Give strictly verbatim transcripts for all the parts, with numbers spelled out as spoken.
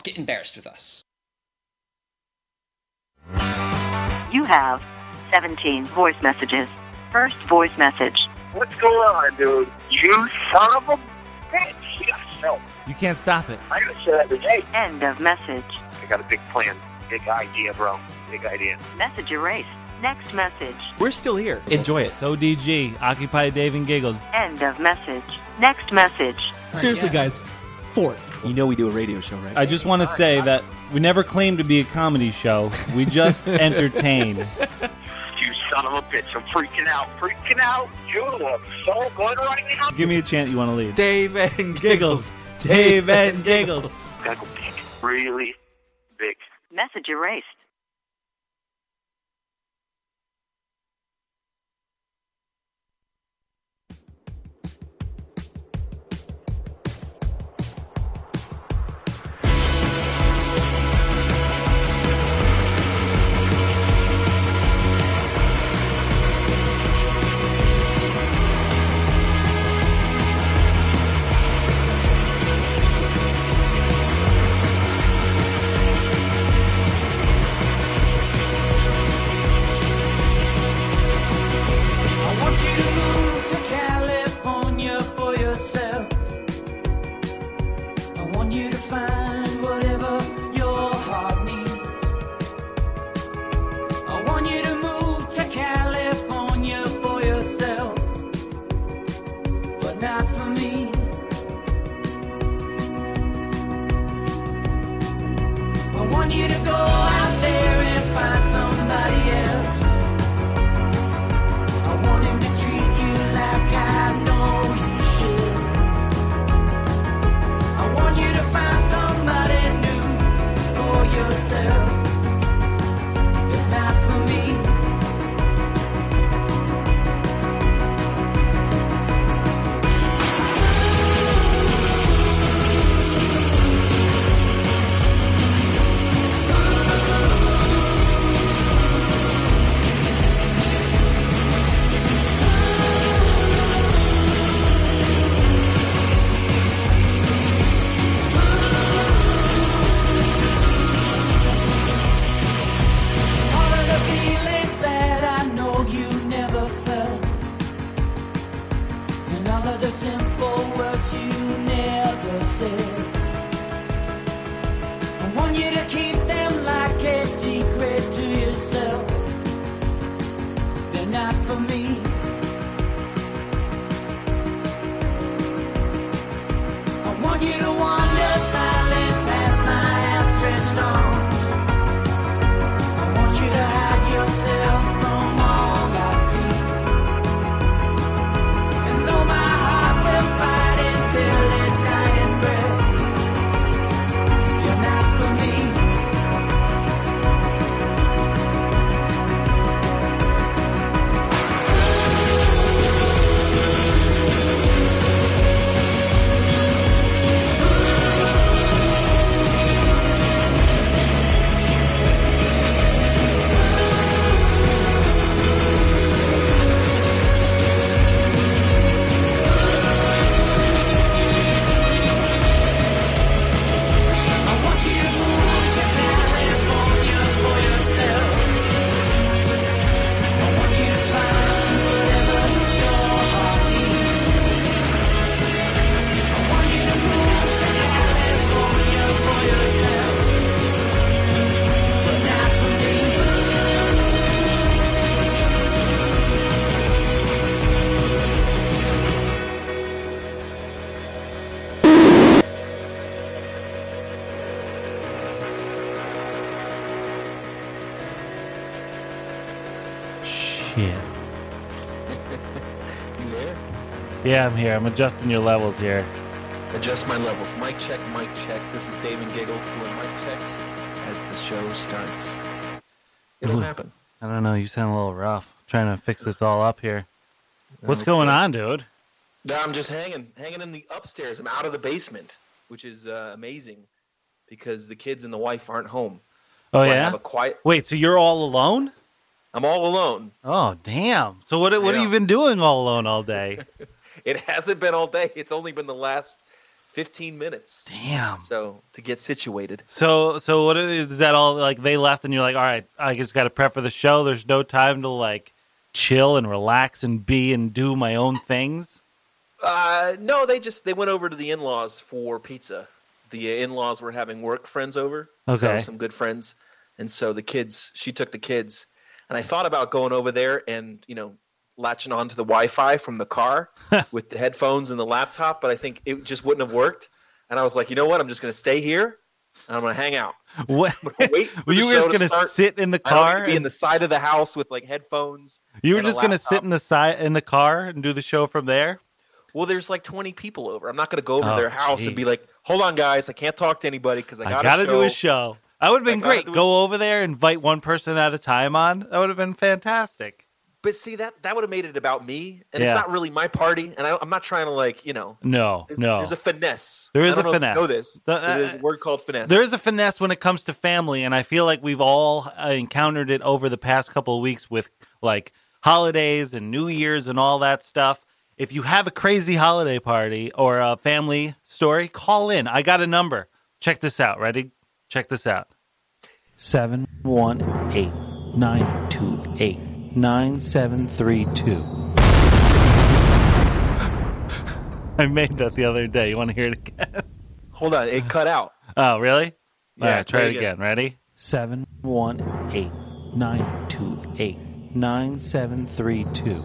get embarrassed with us. You have seventeen voice messages. First voice message. What's going on, dude? You son of a bitch. Yes, no. You can't stop it. I gotta say that every day. End of message. I got a big plan. Big idea, bro. Big idea. Message erased. Next message. We're still here. Enjoy it. It's O D G, Occupy Dave and Giggles. End of message. Next message. Seriously, guys. Fort. You know we do a radio show, right? I just want to say that we never claimed to be a comedy show. We just entertain. You son of a bitch. I'm freaking out. Freaking out. You look so good right now. Give me a chant you want to lead. Dave and Giggles. Dave and Giggles. Gotta go big. Really big. Message erased. Yeah, I'm here. I'm adjusting your levels here. Adjust my levels. Mic check, mic check. This is Dave and Giggles doing mic checks as the show starts. It'll Ooh, happen. I don't know. You sound a little rough. I'm trying to fix this all up here. What's okay. going on, dude? No, I'm just hanging, hanging in the upstairs. I'm out of the basement, which is uh, amazing because the kids and the wife aren't home. Oh, so yeah? I have a quiet... Wait, so you're all alone? I'm all alone. Oh, damn. So what, what have you been doing all alone all day? It hasn't been all day. It's only been the last fifteen minutes. Damn. So to get situated. So, so what is that all like? They left, and you're like, all right, I just got to prep for the show. There's no time to like chill and relax and be and do my own things. Uh, no, they just they went over to the in-laws for pizza. The in-laws were having work friends over, Okay. so some good friends, and so the kids. She took the kids, and I thought about going over there and you know latching onto the Wi-Fi from the car with the headphones and the laptop, but I think it just wouldn't have worked. And I was like, you know what? I'm just going to stay here, and I'm going to hang out. What? Wait for Well, the you were show just to gonna start. sit in the I don't need car. to be in and- the side of the house with like headphones. you were and a just gonna sit laptop. in the side in the car and do the show from there. Well, there's like twenty people over. I'm not going to go over Oh, to their house and be jeez. like, hold on, guys, I can't talk to anybody because I I got gotta to do a show. That would have been I gotta great. do a- Go over there, invite one person at a time on. That would have been fantastic. But see, that that would have made it about me, and Yeah. it's not really my party, and I, I'm not trying to like, you know. No, There's, no. there's a finesse. There is I don't a know if you finesse. know this. The- but there's uh, a word called finesse. There is a finesse when it comes to family, and I feel like we've all uh, encountered it over the past couple of weeks with like holidays and New Year's and all that stuff. If you have a crazy holiday party or a family story, call in. I got a number. Check this out. Ready? Check this out. seven one eight nine two eight nine seven three two. I made that the other day. You want to hear it again? Hold on, it cut out. Oh, really? Yeah, All right, try play it it again. Ready? seven one eight nine two eight nine seven three two.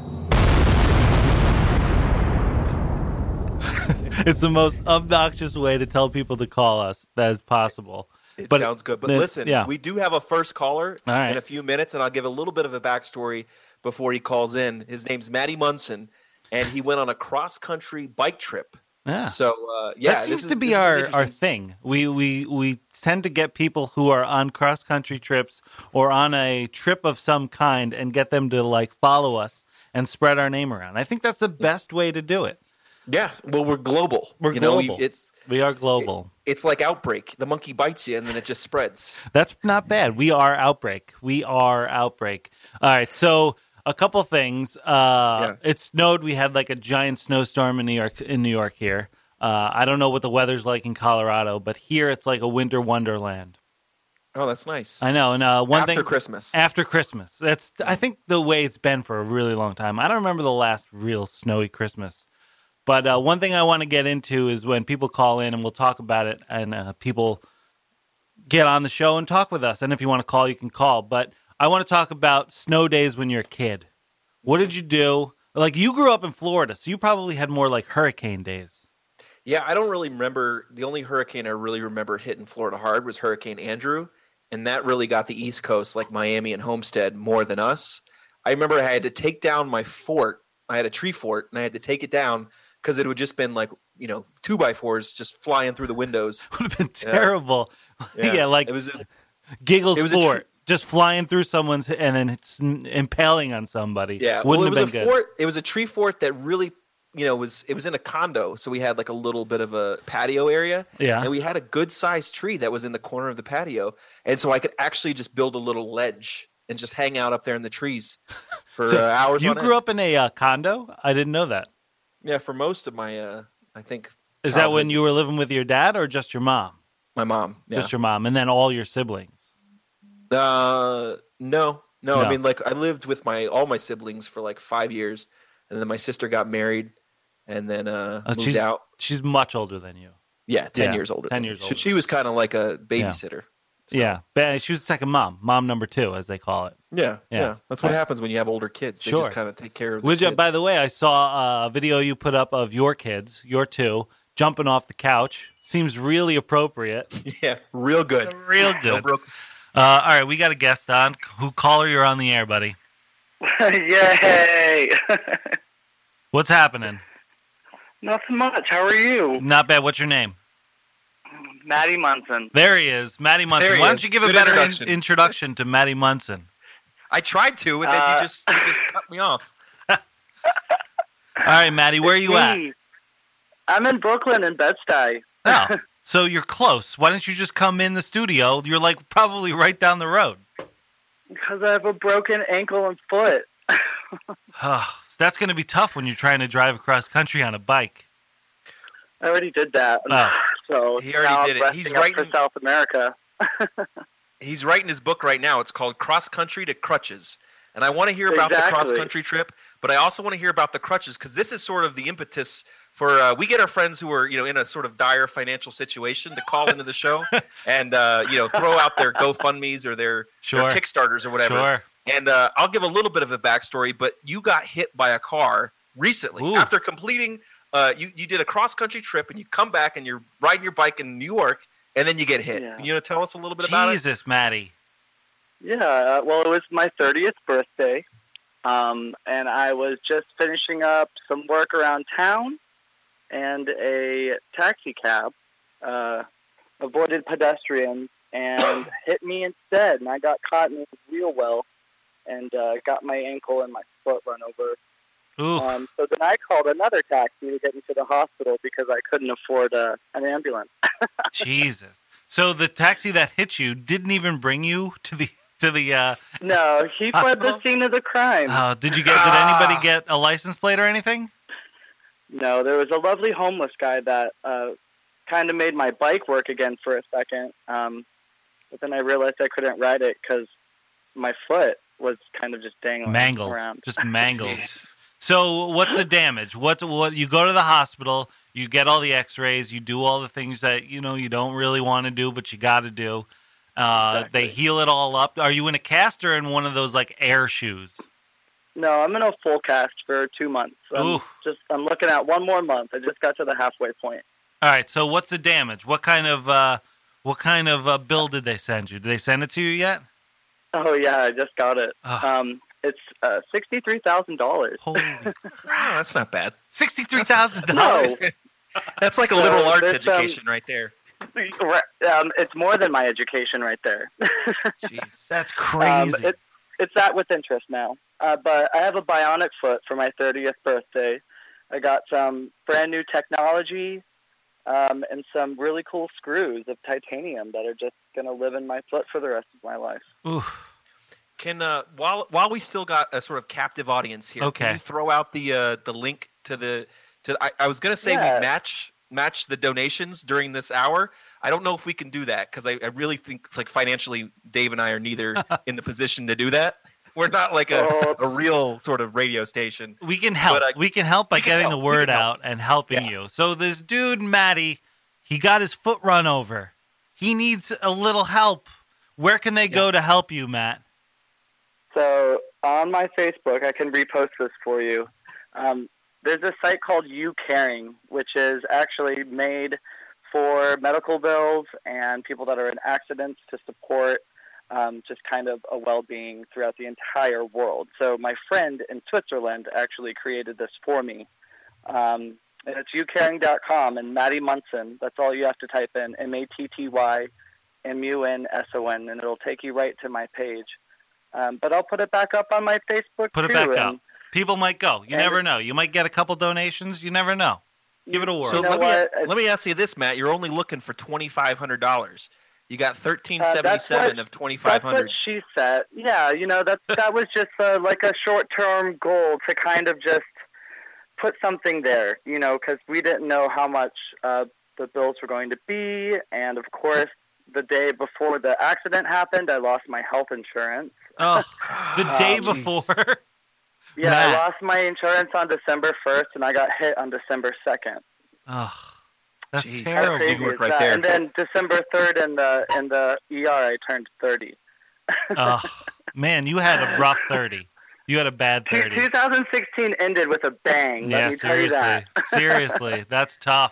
It's the most obnoxious way to tell people to call us that is possible. It But sounds good. But it- listen, yeah. we do have a first caller All right. in a few minutes, and I'll give a little bit of a backstory before he calls in. His name's Matty Munson, and he went on a cross-country bike trip. Yeah. So, uh, yeah. that this seems is- to be this is an our, our interesting- thing. We, we we tend to get people who are on cross country trips or on a trip of some kind and get them to like follow us and spread our name around. I think that's the best way to do it. Yeah, well, we're global. We're you know, global. we- it's We are global. it's like Outbreak. The monkey bites you, and then it just spreads. That's not bad. We are Outbreak. We are Outbreak. All right. So a couple things. Uh, Yeah. It snowed. We had like a giant snowstorm in New York. In New York here. Uh, I don't know what the weather's like in Colorado, but here it's like a winter wonderland. Oh, that's nice. I know. And uh, one After thing Christmas. after Christmas. That's I think the way it's been for a really long time. I don't remember the last real snowy Christmas. But uh, one thing I want to get into is when people call in, and we'll talk about it, and uh, people get on the show and talk with us. And if you want to call, you can call. But I want to talk about snow days when you're a kid. What did you do? Like, you grew up in Florida, so you probably had more like hurricane days. Yeah, I don't really remember. The only hurricane I really remember hitting Florida hard was Hurricane Andrew, and that really got the East Coast, like Miami and Homestead, more than us. I remember I had to take down my fort. I had a tree fort, and I had to take it down because it would just been like, you know, two by fours just flying through the windows. Would have been terrible. Yeah, Yeah. like It was a- Giggles it was a Fort. tr- just flying through someone's and then it's impaling on somebody. Yeah, Wouldn't well, it have was been a good. fort. It was a tree fort that really, you know, was it was in a condo, so we had like a little bit of a patio area. Yeah. and we had a good sized tree that was in the corner of the patio, and so I could actually just build a little ledge and just hang out up there in the trees for So uh, hours. you on grew end. up in a uh, condo? I didn't know that. Yeah, for most of my, uh, I think. Is that when childhood. you were living with your dad or just your mom? My mom. Yeah. Just your mom, and then all your siblings. Uh, no, no, No. I mean, like I lived with my all my siblings for like five years, and then my sister got married, and then uh, Uh, moved she's out. she's much older than you. Yeah, ten Yeah, years older. ten than me. years So older. she was kind of like a babysitter. So, Yeah, but she was the second mom, mom number two, as they call it. yeah, Yeah. yeah. That's what I- happens when you have older kids. They Sure. just kind of take care of. The Which, uh, kids. by the way, I saw a video you put up of your kids, your two, jumping off the couch. Seems really appropriate. yeah, real good. Real No good. broke- Uh, all right, we got a guest on. Who caller? You're on the air, buddy. Yay! What's happening? Nothing much. How are you? Not bad. What's your name? Matty Munson. There he is, Matty Munson. There he Why don't is. you give a Good better in- introduction. introduction to Matty Munson? I tried to, and then Uh, you just you just cut me off. All right, Matty, where are you at? Me. I'm in Brooklyn in Bed-Stuy. Oh, so you're close. Why don't you just come in the studio? You're like probably right down the road. Because I have a broken ankle and foot. Oh, so that's going to be tough when you're trying to drive across country on a bike. I already did that. Oh. So He already now did I'm it. He's resting up writing- for South America. He's writing his book right now. It's called Cross Country to Crutches. And I want to hear about the Exactly. cross-country trip, but I also want to hear about the crutches because this is sort of the impetus for uh, – we get our friends who are, you know, in a sort of dire financial situation to call into the show and, uh, you know, throw out their GoFundMes or their, Sure. their Kickstarters or whatever. Sure. And uh, I'll give a little bit of a backstory, but you got hit by a car recently Ooh. after completing uh, – you, you did a cross-country trip and you come back and you're riding your bike in New York and then you get hit. Yeah. You know, tell us a little bit about it? Jesus, Maddie. Yeah, uh, well, it was my thirtieth birthday, um, and I was just finishing up some work around town, and a taxi cab uh, avoided pedestrians and hit me instead, and I got caught in it real well and uh, got my ankle and my foot run over. Ooh. Um, so then I called another taxi to get me to the hospital because I couldn't afford uh, an ambulance. Jesus. So the taxi that hit you didn't even bring you to the to the. Uh, No, he fled the Hospital? scene of the crime. uh, did you get? Did anybody get a license plate or anything? No, there was a lovely homeless guy that uh, kind of made my bike work again for a second. Um, but then I realized I couldn't ride it because my foot was kind of just dangling Mangled, around. just mangled. Jeez. So what's the damage? What what you go to the hospital, you get all the X-rays, you do all the things that you know you don't really want to do, but you got to do. Uh, Exactly. They heal it all up. Are you in a cast or in one of those like air shoes? No, I'm in a full cast for two months. I'm Ooh. just I'm looking at one more month. I just got to the halfway point. All right. So what's the damage? What kind of uh, what kind of uh, bill did they send you? Did they send it to you yet? Oh yeah, I just got it. Ugh. Um, it's uh, sixty-three thousand dollars. Holy Wow, that's not bad. sixty-three thousand No, dollars. That's like a So liberal arts this, um, education right there. um, it's more than my education right there. Jeez. That's Um, crazy. it, it's that with interest now. Uh, but I have a bionic foot for my thirtieth birthday. I got some brand new technology um, and some really cool screws of titanium that are just going to live in my foot for the rest of my life. Ooh. Can uh, while while we still got a sort of captive audience here, Okay. can you throw out the uh, the link to the to I, I was gonna say Yeah. we match match the donations during this hour. I don't know if we can do that because I, I really think like financially Dave and I are neither in the position to do that. We're not like a, Oh. a real sort of radio station. We can help. But, uh, we can help by we can getting help. the We word can help. out and helping Yeah. you. So this dude, Matty, he got his foot run over. He needs a little help. Where can they go to help you, Matt? So on my Facebook, I can repost this for you. Um, there's a site called You Caring, which is actually made for medical bills and people that are in accidents to support um, just kind of a well-being throughout the entire world. So my friend in Switzerland actually created this for me. Um, and it's you caring dot com, and Matty Munson, that's all you have to type in, M A T T Y M U N S O N, and it'll take you right to my page. Um, but I'll put it back up on my Facebook, Put it too. back and up. People might go. You and- never know. You might get a couple donations. You never know. Give it a whirl. So You know let me what? let me ask you this, Matt. You're only looking for twenty five hundred dollars. You got thirteen Uh, seventy that's seven what- of twenty five That's what hundred. she said. Yeah, you know, that that was just uh, like a short-term goal to kind of just put something there, you know, because we didn't know how much uh, the bills were going to be. And, of course, the day before the accident happened, I lost my health insurance. Oh, the day Oh, jeez. before. Yeah, Matt. I lost my insurance on December first, and I got hit on December second. Oh, that's Jeez, How Terrible. terrible. crazy Work is right that? there. And then December third in the, in the E R, I turned thirty. Oh, man, you had a rough thirty. You had a bad Two- thirty. twenty sixteen ended with a bang, let Yeah, me tell you seriously. that. Seriously, that's tough.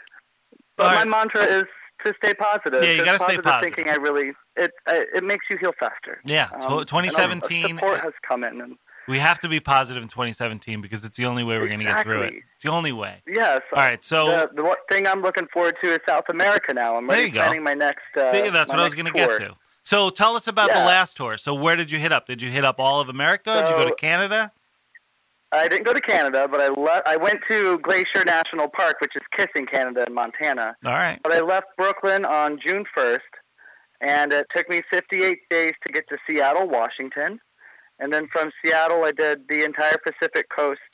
But All my right. mantra is to stay positive. Yeah, you Just gotta stay positive. thinking, I really it it it makes you heal faster. Yeah, Um, tw- and a- twenty seventeen. a support has come in, and We have to be positive in twenty seventeen because it's the only way we're going to get through it. Exactly. It's the only way. yes. All right, so the, the one thing I'm looking forward to is South America now. I'm There already you go. planning my next. Uh, yeah, that's my what I was next going to tour. get to. So tell us about the Yeah. last tour. So where did you hit up? Did you hit up all of America? did you go to So- Canada? I didn't go to Canada, but I le- I went to Glacier National Park, which is Kissing, Canada, in Montana. All right. But I left Brooklyn on June first, and it took me fifty-eight days to get to Seattle, Washington. And then from Seattle, I did the entire Pacific coast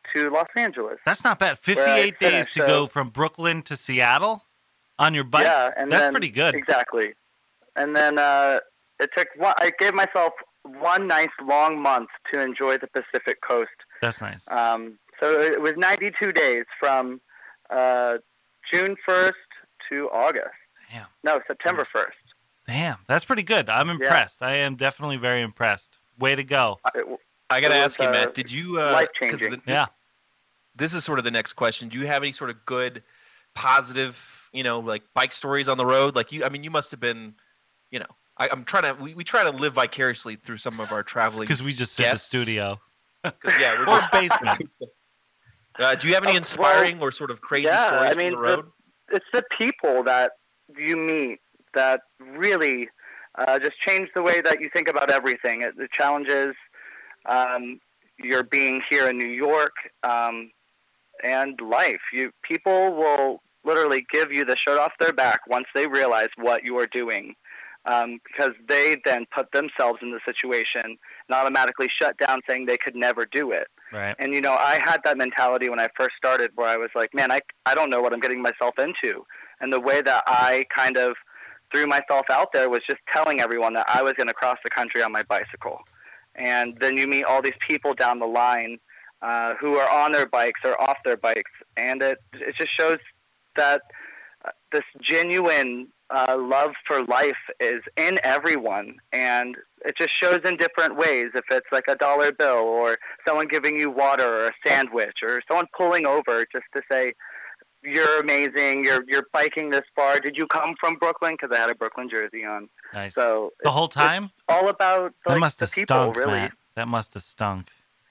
to Los Angeles. That's not bad. fifty-eight days finished, to so- go from Brooklyn to Seattle on your bike? Yeah, and That's then, pretty good. Exactly. And then uh, it took one, I gave myself one nice long month to enjoy the Pacific Coast. That's nice. Um, so it was ninety-two days from uh, June first to August. Damn. No, September first. Damn, that's pretty good. I'm impressed. I am definitely very impressed. Way to go. It, I got to It was, ask you, uh, Matt, did you... Uh, 'cause life-changing. the- Yeah. This is sort of the next question. Do you have any sort of good, positive, you know, like bike stories on the road? Like you, I mean, you must have been, you know, I, I'm trying to, we, we try to live vicariously through some of our traveling. Because we just sit in the guests. studio. 'Cause, yeah, we're Or just, basement. uh, do you have any Uh, inspiring or sort of crazy yeah, stories I mean, from the road? it's the people that you meet that really uh, just change the way that you think about everything. It, the challenges, um, your being here in New York, um, and life. You people will literally give you the shirt off their back once they realize what you are doing, um, because they then put themselves in the situation and automatically shut down, saying they could never do it. Right. And, you know, I had that mentality when I first started where I was like, man, I, I don't know what I'm getting myself into. And the way that I kind of threw myself out there was just telling everyone that I was going to cross the country on my bicycle. And then you meet all these people down the line uh, who are on their bikes or off their bikes. And it, it just shows that uh, this genuine uh, love for life is in everyone. And it just shows in different ways. If it's like a dollar bill or someone giving you water or a sandwich or someone pulling over just to say, you're amazing, you're you're biking this far. Did you come from Brooklyn? Because I had a Brooklyn jersey on. Nice. So The it's- whole time? it's all about That like, must the have people, stunk, really. Matt. That must have stunk.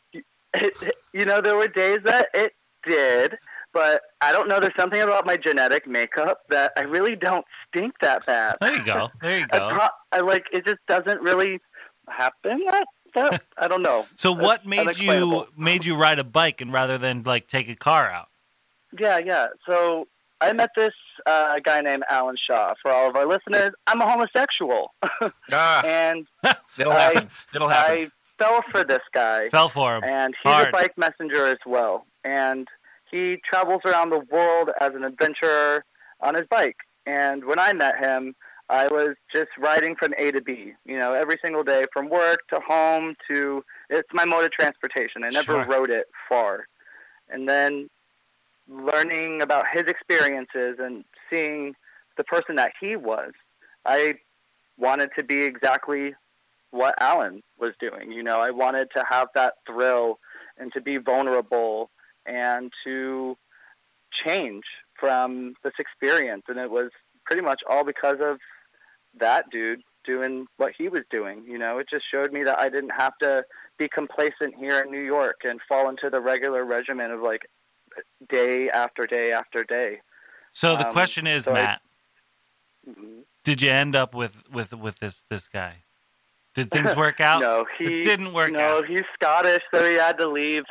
You know, there were days that it did, but I don't know. There's something about my genetic makeup that I really don't stink that bad. There you go. There you I, go. pro- I like it. Just doesn't really happen. That, that I don't know. So what It's made you unexplainable. made you ride a bike and rather than like take a car out? Yeah, yeah. So I met this uh, guy named Alan Shaw. For all of our listeners, I'm a homosexual, Ah, and it'll I- happen. It'll happen. I fell for this guy. Fell for him. And he's Hard. a bike messenger as well. And he travels around the world as an adventurer on his bike. And when I met him, I was just riding from A to B, you know, every single day from work to home to, it's my mode of transportation. I never Sure. rode it far. And then learning about his experiences and seeing the person that he was, I wanted to be exactly what Alan was doing. You know, I wanted to have that thrill and to be vulnerable and to change from this experience. And it was pretty much all because of that dude doing what he was doing. You know, it just showed me that I didn't have to be complacent here in New York and fall into the regular regimen of like day after day after day. So the Um, question is, so I- Matt, Mhm. did you end up with, with, with this this guy? Did things work out? No, he It didn't work no, out. he's Scottish, so he had to leave.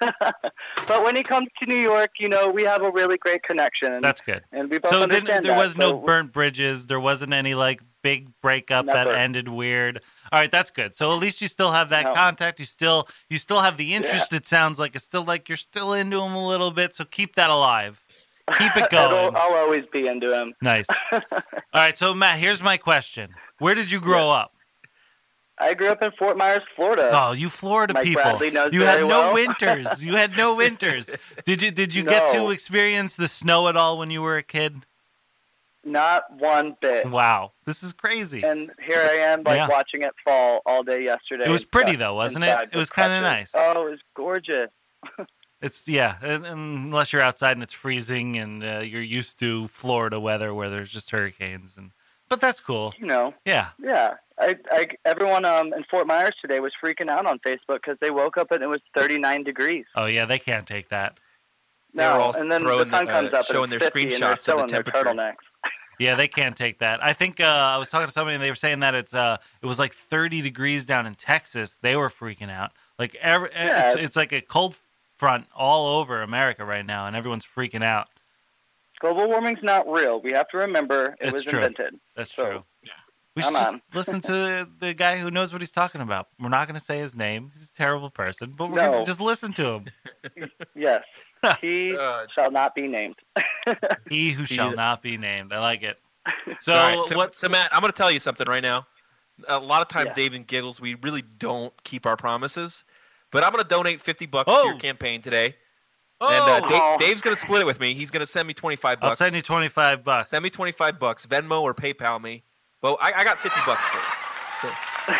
But when he comes to New York, you know, we have a really great connection. And, That's good. and we both So understand didn't, there that, was no so- burnt bridges. There wasn't any like big breakup that Never. ended weird. All right, that's good. So at least you still have that No. contact. You still you still have the interest. It sounds like it's still like you're still into him a little bit. So keep that alive. Keep it It'll- going. I'll always be into him. Nice. All right, so Matt, here's my question: where did you grow up? I grew up in Fort Myers, Florida. Oh, you Florida Mike people. Bradley knows You had very no well. winters. You had no winters. Did you did you get to No. experience the snow at all when you were a kid? Not one bit. Wow. This is crazy. And here I am, like Yeah. watching it fall all day yesterday. It was pretty, Stuck though, wasn't it? inside It was with kinda crutches. nice. Oh, it was gorgeous. It's yeah, and- and unless you're outside and it's freezing and uh, you're used to Florida weather where there's just hurricanes and but that's cool. You know, Yeah. yeah. I, I, everyone um, in Fort Myers today was freaking out on Facebook because they woke up and it was thirty-nine degrees. Oh yeah, they can't take that. They were No, all and then the throwing sun the- comes uh, up showing and their it's fifty and they're screenshots of still the in their temperature. turtlenecks. Yeah, they can't take that. I think uh, I was talking to somebody and they were saying that it's uh it was like thirty degrees down in Texas. They were freaking out. Like every, Yeah. it's, it's like a cold front all over America right now, and everyone's freaking out. Global warming's not real. We have to remember it It's was true. invented. That's So, true. We should Come just on. listen to the, the guy who knows what he's talking about. We're not going to say his name. He's a terrible person, but we're No. going to just listen to him. Yes. He Uh, shall not be named. He who shall not be named. I like it. So, All right, so, what? so Matt, I'm going to tell you something right now. A lot of times, Yeah. Dave and Giggles, we really don't keep our promises. But I'm going to donate fifty bucks Oh. to your campaign today. Oh, And uh, Dave, Oh. Dave's going to split it with me. He's going to send me twenty-five bucks. I'll send you twenty-five bucks. Send me twenty-five bucks. Venmo or PayPal me. Well, I, I got fifty bucks for it. So,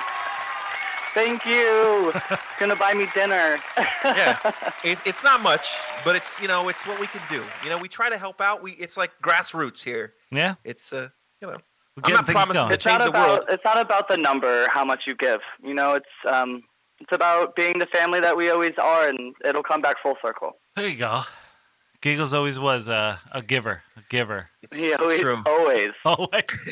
Thank you. Gonna buy me dinner. yeah, it, it's not much, but it's, you know, it's what we can do. You know, we try to help out. We It's like grassroots here. Yeah, It's, uh, you know, we're I'm getting not things promising going. to It's change not the about world. it's not about the number, how much you give. You know, it's um it's about being the family that we always are, and it'll come back full circle. There you go. Giggles always was a, a giver, a giver. It's, He it's always, true. always. Oh,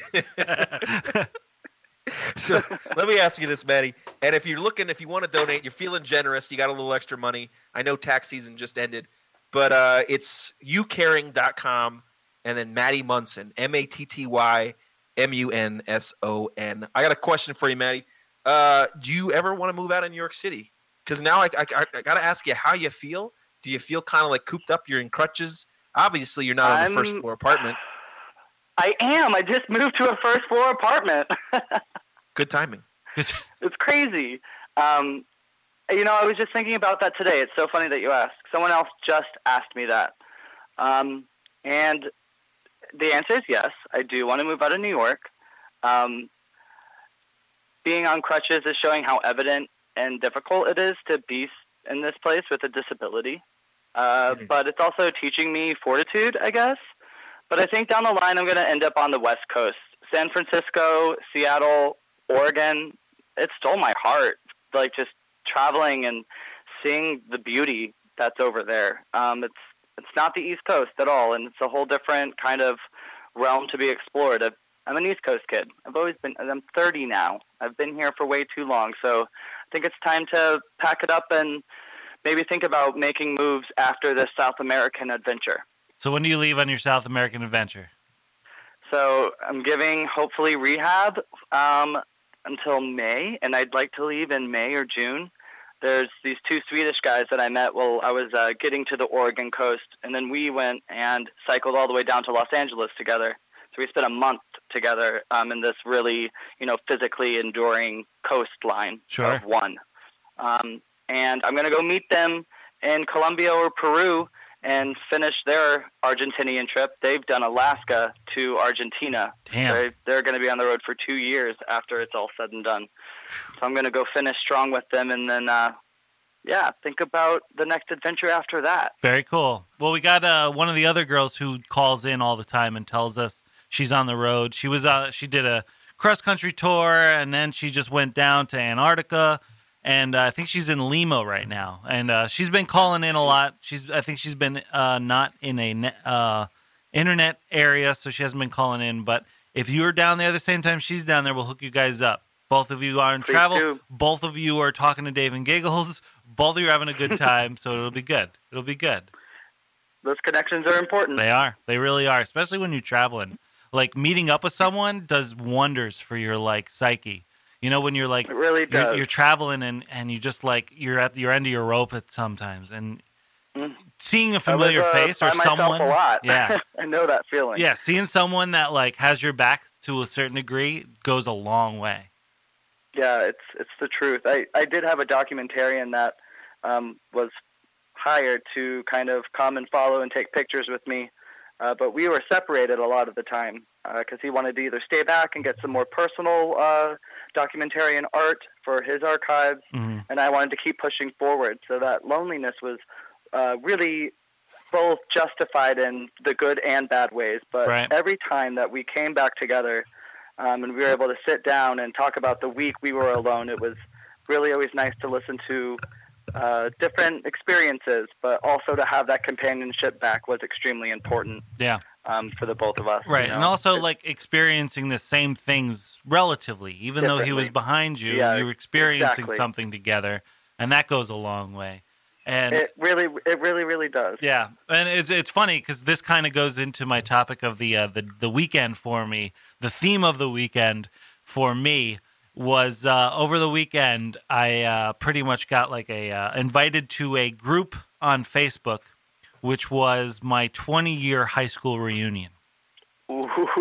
wait. So let me ask you this, Maddie. And if you're looking, if you want to donate, you're feeling generous, you got a little extra money. I know tax season just ended, but uh, it's you caring dot com and then Maddie Munson, M A T T Y M U N S O N. I got a question for you, Maddie. Uh, do you ever want to move out of New York City? Because now I, I, I got to ask you how you feel. Do you feel kind of like cooped up? You're in crutches. Obviously, you're not on the I'm- first floor apartment. I am. I just moved to a first floor apartment. Good timing. It's crazy. Um, you know, I was just thinking about that today. It's so funny that you asked. Someone else just asked me that. Um, and the answer is yes. I do want to move out of New York. Um, being on crutches is showing how evident and difficult it is to be in this place with a disability. Uh, Mhm. But it's also teaching me fortitude, I guess. But I think down the line, I'm going to end up on the West Coast. San Francisco, Seattle, Oregon, it stole my heart. Like just traveling and seeing the beauty that's over there. Um, it's it's not the East Coast at all, and it's a whole different kind of realm to be explored. I've, I'm an East Coast kid. I've always been. I'm thirty now. I've been here for way too long. So I think it's time to pack it up and maybe think about making moves after this South American adventure. So when do you leave on your South American adventure? So I'm giving hopefully rehab um, until May, and I'd like to leave in May or June. There's these two Swedish guys that I met while I was uh, getting to the Oregon coast, and then we went and cycled all the way down to Los Angeles together. So we spent a month together um, in this really, you know, physically enduring coastline Sure. of one. Um, and I'm going to go meet them in Colombia or Peru and finish their Argentinian trip. They've done Alaska to Argentina. Damn. They're, they're going to be on the road for two years after it's all said and done. So I'm going to go finish strong with them and then, uh, yeah, think about the next adventure after that. Very cool. Well, we got uh, one of the other girls who calls in all the time and tells us she's on the road. She was uh, she did a cross country tour, and then she just went down to Antarctica, and uh, I think she's in Lima right now. And uh, she's been calling in a lot. She's I think she's been uh, not in a net, uh, internet area, so she hasn't been calling in. But if you're down there the same time she's down there, we'll hook you guys up. Both of you are in Please travel. do. Both of you are talking to Dave and Giggles. Both of you are having a good time, so it'll be good. It'll be good. Those connections are important. They are. They really are, especially when you're traveling. Like meeting up with someone does wonders for your like psyche. You know, when you're like It really you're, does. you're traveling and, and you just like you're at your end of your rope at sometimes, and Mm. seeing a I familiar live, uh, face or by myself someone, a lot. yeah, I know that feeling. yeah, seeing someone that like has your back to a certain degree goes a long way. Yeah, it's it's the truth. I, I did have a documentarian that um, was hired to kind of come and follow and take pictures with me, uh, but we were separated a lot of the time because uh, he wanted to either stay back and get some more personal uh, documentarian art for his archives, Mhm. and I wanted to keep pushing forward. So that loneliness was uh, really both justified in the good and bad ways. But Right. every time that we came back together, Um, and we were able to sit down and talk about the week we were alone. It was really always nice to listen to uh, different experiences, but also to have that companionship back was extremely important Yeah. um, for the both of us. you Right, know? and also It's- like experiencing the same things relatively, even though he was Differently. behind you, Yeah, you were experiencing exactly. something together, and that goes a long way. And It really, it really, really does. yeah, and it's it's funny because this kind of goes into my topic of the uh, the the weekend for me. The theme of the weekend for me was uh, over the weekend. I uh, pretty much got like a uh, invited to a group on Facebook, which was my twenty year high school reunion. Ooh.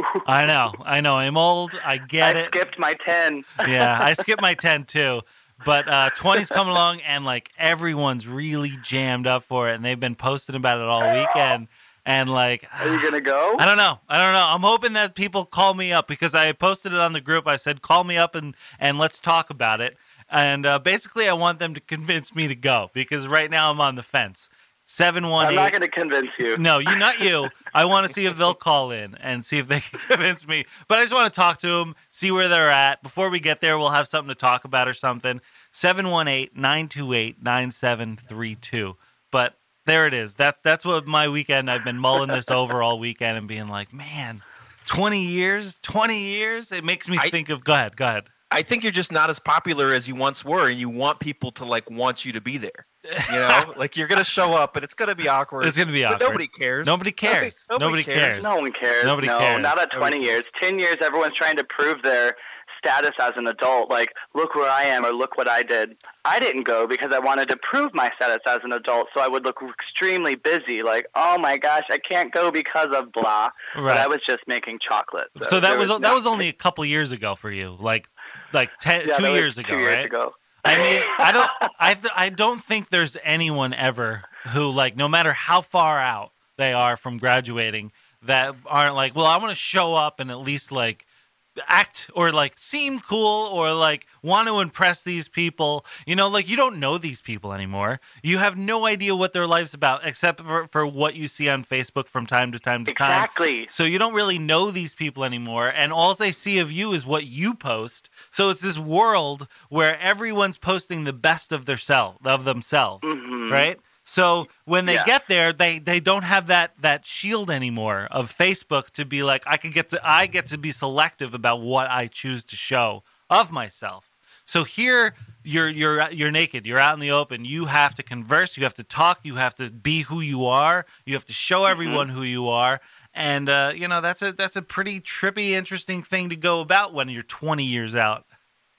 I know, I know. I'm old. I get I it. skipped my ten. Yeah, I skipped my ten too. But uh, twenty's coming along, and like everyone's really jammed up for it, and they've been posting about it all weekend. And like, Are you gonna go? I don't know, I don't know. I'm hoping that people call me up because I posted it on the group. I said, "Call me up and and let's talk about it." And uh, basically, I want them to convince me to go because right now I'm on the fence. Seven one eight. I'm not going to convince you. No, you, not you. I want to see if they'll call in and see if they can convince me. But I just want to talk to them, see where they're at. Before we get there, we'll have something to talk about or something. seven one eight, nine two eight, nine seven three two. But there it is. That, that's what my weekend, I've been mulling this over all weekend and being like, man, twenty years, twenty years? It makes me I, think of, go ahead, go ahead. I think you're just not as popular as you once were, and you want people to like want you to be there. You know, like you're gonna show up, but it's gonna be awkward. It's gonna be but awkward. nobody cares. Nobody cares. Nobody, Nobody cares. cares. No one cares. Nobody no, cares. not at twenty Nobody years. ten years, everyone's trying to prove their status as an adult. Like, look where I am or look what I did. I didn't go because I wanted to prove my status as an adult, so I would look extremely busy. Like, oh my gosh, I can't go because of blah. But Right. I was just making chocolate. So, So that there was that no- was only a couple years ago for you, like like ten, yeah, two that was years ago, two years right? ago. I mean, I don't, I, th- I don't think there's anyone ever who, like, no matter how far out they are from graduating, that aren't like, well, I want to show up and at least like act or like seem cool or like want to impress these people. You know, like you don't know these people anymore. You have no idea what their life's about except for, for what you see on Facebook from time to time to time. Exactly. So you don't really know these people anymore, and all they see of you is what you post. So it's this world where everyone's posting the best of their self, of themselves, Mhm. right? So when they Yeah. get there, they, they don't have that that shield anymore of Facebook to be like, I can get to I get to be selective about what I choose to show of myself. So here you're you're you're naked, you're out in the open, you have to converse, you have to talk, you have to be who you are, you have to show everyone who you are. And uh, you know, that's a that's a pretty trippy, interesting thing to go about when you're twenty years out.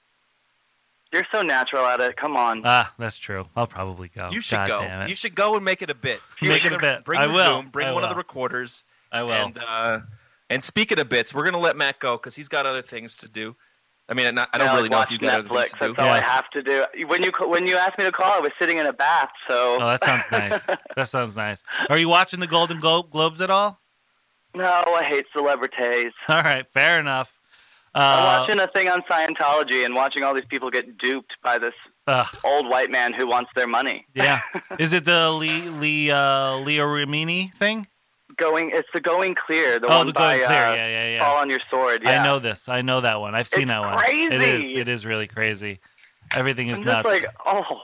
You're so natural at it. Come on. Ah, that's true. I'll probably go. You should God go. damn it. You should go and make it a bit. You're Make it a gonna bit. Bring I your will. Zoom, bring I one of will. the recorders. I will. And, uh, and speaking of bits, we're going to let Matt go because he's got other things to do. I mean, not, I don't Yeah, really like know if watch you got other Netflix. things to do. That's all I Yeah. have to do. When you when you asked me to call, I was sitting in a bath. So. Oh, that sounds nice. That sounds nice. Are you watching the Golden Glo- Globes at all? No, I hate celebrities. All right, fair enough. I'm Uh, watching a thing on Scientology and watching all these people get duped by this ugh, old white man who wants their money. yeah. Is it the Lee Lee uh, Leo Remini thing? Going, it's the Going Clear, the Oh, one the by Going Clear. uh, Yeah, yeah, yeah. Fall on Your Sword. Yeah. I know this. I know that one. I've seen It's that one. It is. crazy. It is really crazy. Everything is I'm nuts. just like, oh,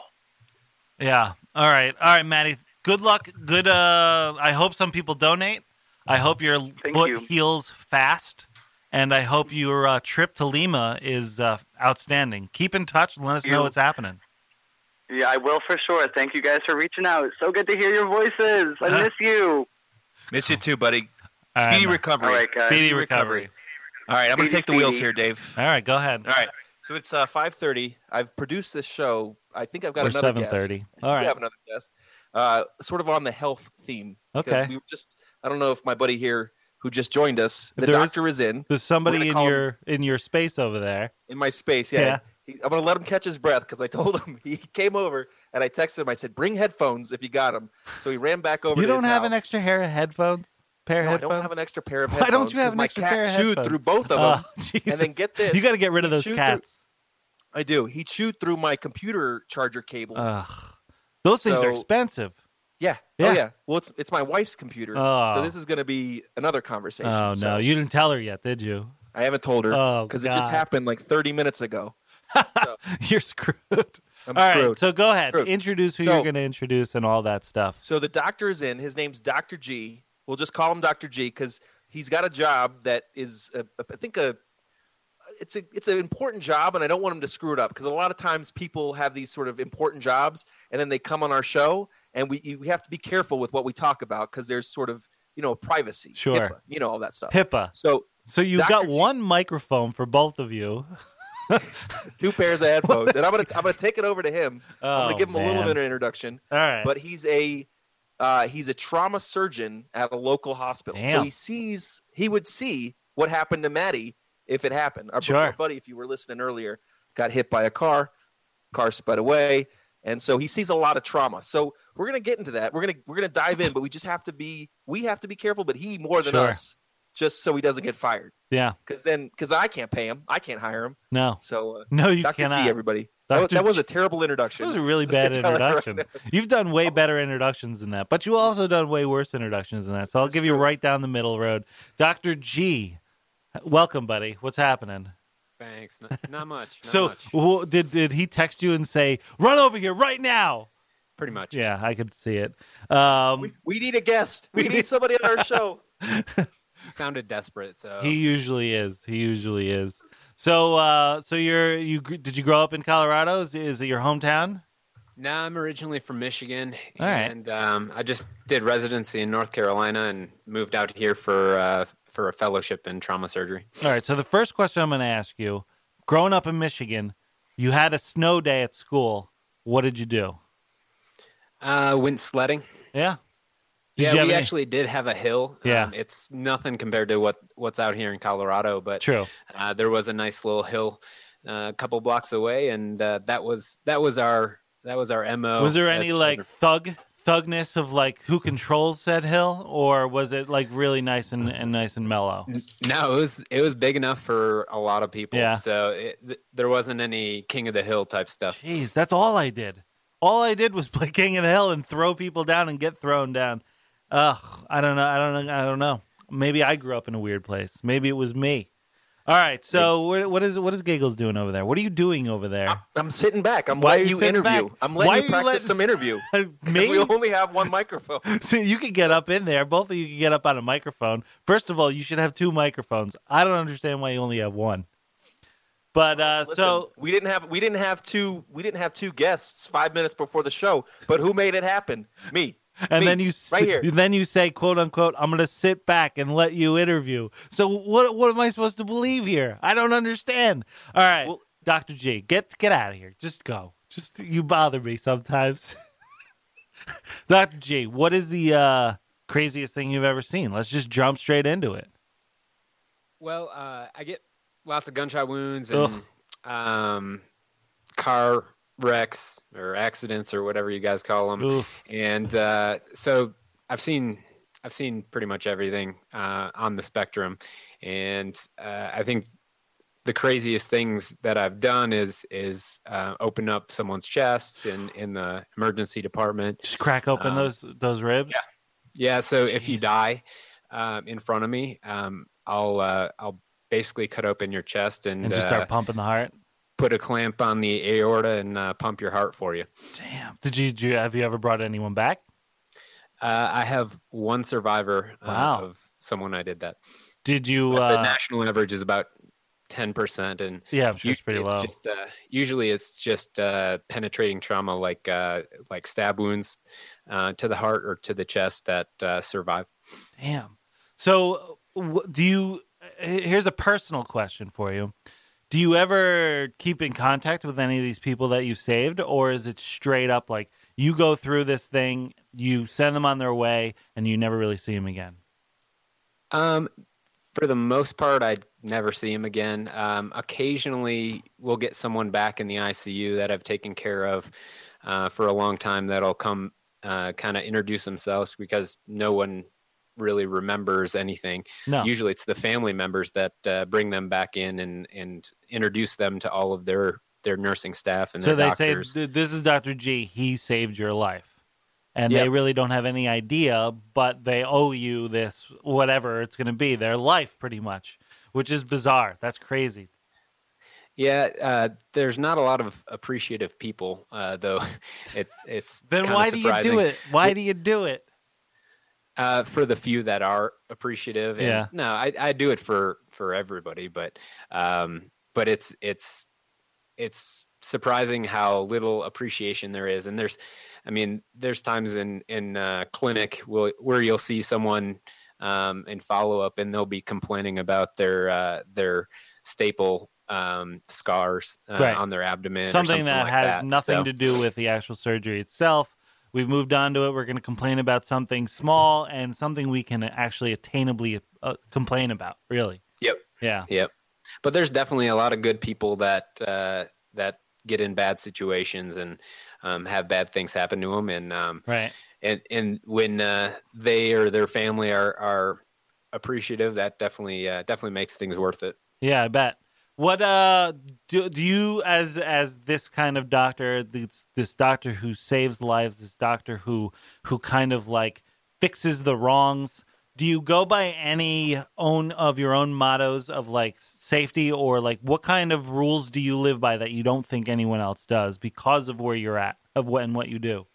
Yeah. All right. All right, Maddie. Good luck. Good. Uh, I hope some people donate. I hope your Thank foot you. heals fast, and I hope your uh, trip to Lima is uh, outstanding. Keep in touch and let us know You- what's happening. yeah, I will for sure. Thank you guys for reaching out. It's so good to hear your voices. I miss you. Miss you too, buddy. All right, Speedy man. recovery. All right, guys. Speedy Speedy recovery. recovery. All right, I'm going to Speedy, take the wheels speedy. here, Dave. All right, go ahead. All right. So it's uh, five thirty. I've produced this show. I think I've got Or another seven guest. thirty. I All think right. We have another guest. Uh, sort of on the health theme. because Okay. We were just, I don't know if my buddy here who just joined us, the There doctor is in, There's somebody gonna in call him- your in your space over there. in my space. Yeah. Yeah. He, I'm going to let him catch his breath because I told him. He came over and I texted him. I said, bring headphones if you got them. So he ran back over You to don't his have house. an extra hair of headphones? Pair of No, I headphones? don't have an extra pair of Why headphones. don't you have 'cause an my extra cat pair of chewed headphones? through both of them. Oh, Jesus. And then get this. You got to get rid of he those chewed cats. I do. He chewed through my computer charger cable. Ugh. Those things So- are expensive. yeah. yeah. Oh, yeah. Well, it's it's my wife's computer. Oh. So this is going to be another conversation. Oh, So no. You didn't tell her yet, did you? I haven't told her Oh, because it just God. happened like thirty minutes ago. You're screwed. I'm All right, screwed. so go ahead. Screwed. Introduce who So- you're going to introduce and all that stuff. So the doctor is in. His name's Doctor G. We'll just call him Doctor G because he's got a job that is, uh, I think, a it's a it's an important job, and I don't want him to screw it up because a lot of times people have these sort of important jobs, and then they come on our show, and we we have to be careful with what we talk about because there's sort of you know privacy, Sure. HIPAA, you know all that stuff. HIPAA. So So you've Doctor got G- one microphone for both of you. two pairs of headphones, and I'm gonna I'm gonna take it over to him. I'm Oh, gonna give him a little man. bit of an introduction. All right. But he's a uh, he's a trauma surgeon at a local hospital. So Damn. he sees he would see what happened to Maddie if it happened. Our, Sure. our buddy, if you were listening earlier, got hit by a car, car sped away, and so he sees a lot of trauma. So we're gonna get into that. We're gonna we're gonna dive in, but we just have to be we have to be careful. But he more than Sure. us, just so he doesn't get fired. yeah. Because then because I can't pay him, I can't hire him. No. So uh, No, you Doctor cannot. G, everybody. That, Doctor that was G- a terrible introduction. That was a really Let's bad get started right introduction. now. You've done way better introductions than that, but you also done way worse introductions than that. So I'll That's give you true. right down the middle road. Doctor G, welcome, buddy. What's happening? Thanks. Not, not much. Not so much. w- did did he text you and say, "Run over here right now"? Pretty much. Yeah, I could see it. Um, We, we need a guest. We need somebody on our show. Sounded desperate. So He usually is. He usually is. So, uh, so you're you gr- did you grow up in Colorado? Is, is it your hometown? no, I'm originally from Michigan, All right. and um, I just did residency in North Carolina and moved out here for uh, for a fellowship in trauma surgery. All right. So the first question I'm going to ask you: growing up in Michigan, you had a snow day at school. What did you do? Uh, went sledding. Yeah. Did yeah, you have we any- actually did have a hill. Yeah. Um, it's nothing compared to what what's out here in Colorado, but True. uh, there was a nice little hill uh, a couple blocks away, and uh, that was that was our that was our M O. Was there as any like children. thug thugness of like who controls said hill, or was it like really nice and, and nice and mellow? No, it was it was big enough for a lot of people. Yeah. So it, th- there wasn't any King of the Hill type stuff. Jeez, that's all I did. All I did was play King of the Hill and throw people down and get thrown down. Ugh, I don't know. I don't know. I don't know. Maybe I grew up in a weird place. Maybe it was me. All right. So what, what is what is Giggles doing over there? What are you doing over there? I'm sitting back. I'm Why are letting you you sitting interview. back? I'm Why letting are you you practice letting- some interview. 'Cause Me? we only have one microphone. So you could get up in there. Both of you can get up on a microphone. First of all, you should have two microphones. I don't understand why you only have one. But uh, Listen, so we didn't have we didn't have two we didn't have two guests five minutes before the show. But who made it happen? Me. and Me, then you right s- here. then you say quote unquote I'm going to sit back and let you interview. So what what am I supposed to believe here? I don't understand. All right, Well- Doctor G, get get out of here. Just go. Just you bother me sometimes. Doctor G, what is the uh, craziest thing you've ever seen? Let's just jump straight into it. Well, uh, I get lots of gunshot wounds and um, car wrecks or accidents or whatever you guys call them. Oof. And uh, so I've seen I've seen pretty much everything uh, on the spectrum, and uh, I think the craziest things that I've done is is uh, open up someone's chest in in the emergency department. Just crack open Um, those those ribs. yeah. Yeah, so if you Jeez. die um, in front of me, um, I'll uh, I'll basically cut open your chest and, And just uh, start pumping the heart. put a clamp on the aorta and uh, pump your heart for you. Damn. Did you, did you have you ever brought anyone back? Uh, I have one survivor uh, Wow. of someone I did that. Did you? But the Uh, national average is about ten percent, and yeah, I'm sure it's usually pretty low. Just, uh, usually, it's just uh, penetrating trauma, like uh, like stab wounds uh, to the heart or to the chest that uh, survive. Damn. So, wh- do you? h- Here's a personal question for you. Do you ever keep in contact with any of these people that you saved, or is it straight up like you go through this thing, you send them on their way, and you never really see them again? Um, for the most part, I never see him again. Um, occasionally, we'll get someone back in the I C U that I've taken care of uh, for a long time that'll come uh, kind of introduce themselves because no one really remembers anything. No. Usually, it's the family members that uh, bring them back in and, and introduce them to all of their, their nursing staff and So their they doctors. say, "Th- "This is Doctor G. He saved your life." And Yep. they really don't have any idea, but they owe you this, whatever it's going to be, their life pretty much, which is bizarre. That's crazy. Yeah, uh, there's not a lot of appreciative people, uh, though. It, it's Then kinda why do you surprising. do it? Why do you do it? Uh, for the few that are appreciative. And Yeah. No, I, I do it for, for everybody, but um, but it's it's it's surprising how little appreciation there is. And there's, I mean, there's times in in uh, clinic where, where you'll see someone um, in follow up, and they'll be complaining about their uh, their staple um, scars uh, Right. on their abdomen, Something, or something that like has that. nothing So- to do with the actual surgery itself. We've moved on to it. We're going to complain about something small and something we can actually attainably uh, complain about. Really. Yep. Yeah. Yep. But there's definitely a lot of good people that uh, that get in bad situations and um, have bad things happen to them, and um, Right. and and when uh, they or their family are are appreciative, that definitely uh, definitely makes things worth it. Yeah, I bet. What uh do do you as as this kind of doctor, this this doctor who saves lives, this doctor who who kind of like fixes the wrongs, do you go by any own of your own mottos of like safety, or like what kind of rules do you live by that you don't think anyone else does because of where you're at, of what and what you do?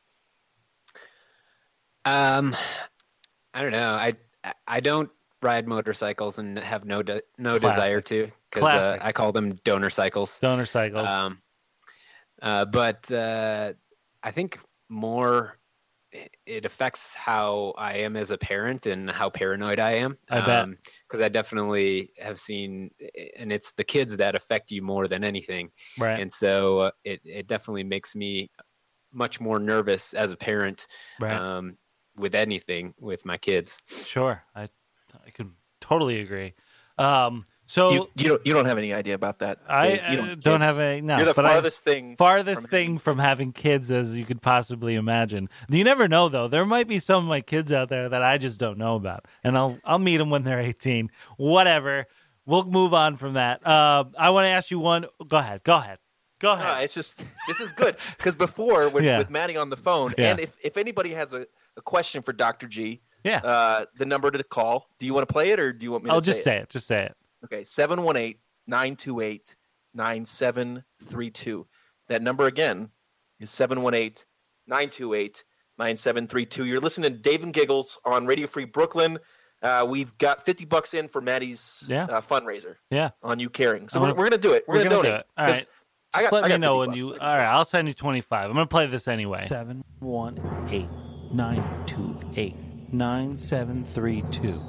Um, I don't know. I I don't ride motorcycles and have no de- no Classic. desire to, because uh, Classic. I call them donor cycles. Donor cycles. Um, uh, but uh, I think more it- it affects how I am as a parent and how paranoid I am. I bet. Because I definitely have seen, and it's the kids that affect you more than anything. right. And so uh, it, it definitely makes me much more nervous as a parent right. um, with anything with my kids. Sure. I I could totally agree. Um so You, you don't you don't have any idea about that. I Dave. You uh, don't, don't kids. have a no. You're the but I- farthest thing. farthest from thing from having kids as you could possibly imagine. You never know, though. There might be some of my kids out there that I just don't know about, and I'll I'll meet them when they're eighteen. Whatever. We'll move on from that. Uh, I want to ask you one. Go ahead. Go ahead. Go No, ahead. it's just this is good because before with, Yeah. with Maddie on the phone, Yeah. and if, if anybody has a, a question for Doctor G, yeah. uh, the number to call. Do you want to play it or do you want me I'll to just say say it? it. Just say it. Okay, seven one eight, nine two eight, nine seven three two. That number again is seven one eight, nine two eight, nine seven three two. You're listening to Dave and Giggles on Radio Free Brooklyn. Uh, we've got fifty bucks in for Maddie's Yeah. uh, fundraiser Yeah. on you caring. So I we're, wanna- we're going to do it. We're, We're going to gonna do donate. it. All 'cause right. I Just got, let I me got know fifty when you. bucks. All right. I'll send you twenty-five. I'm gonna play this anyway. Seven one eight nine two eight nine seven three two.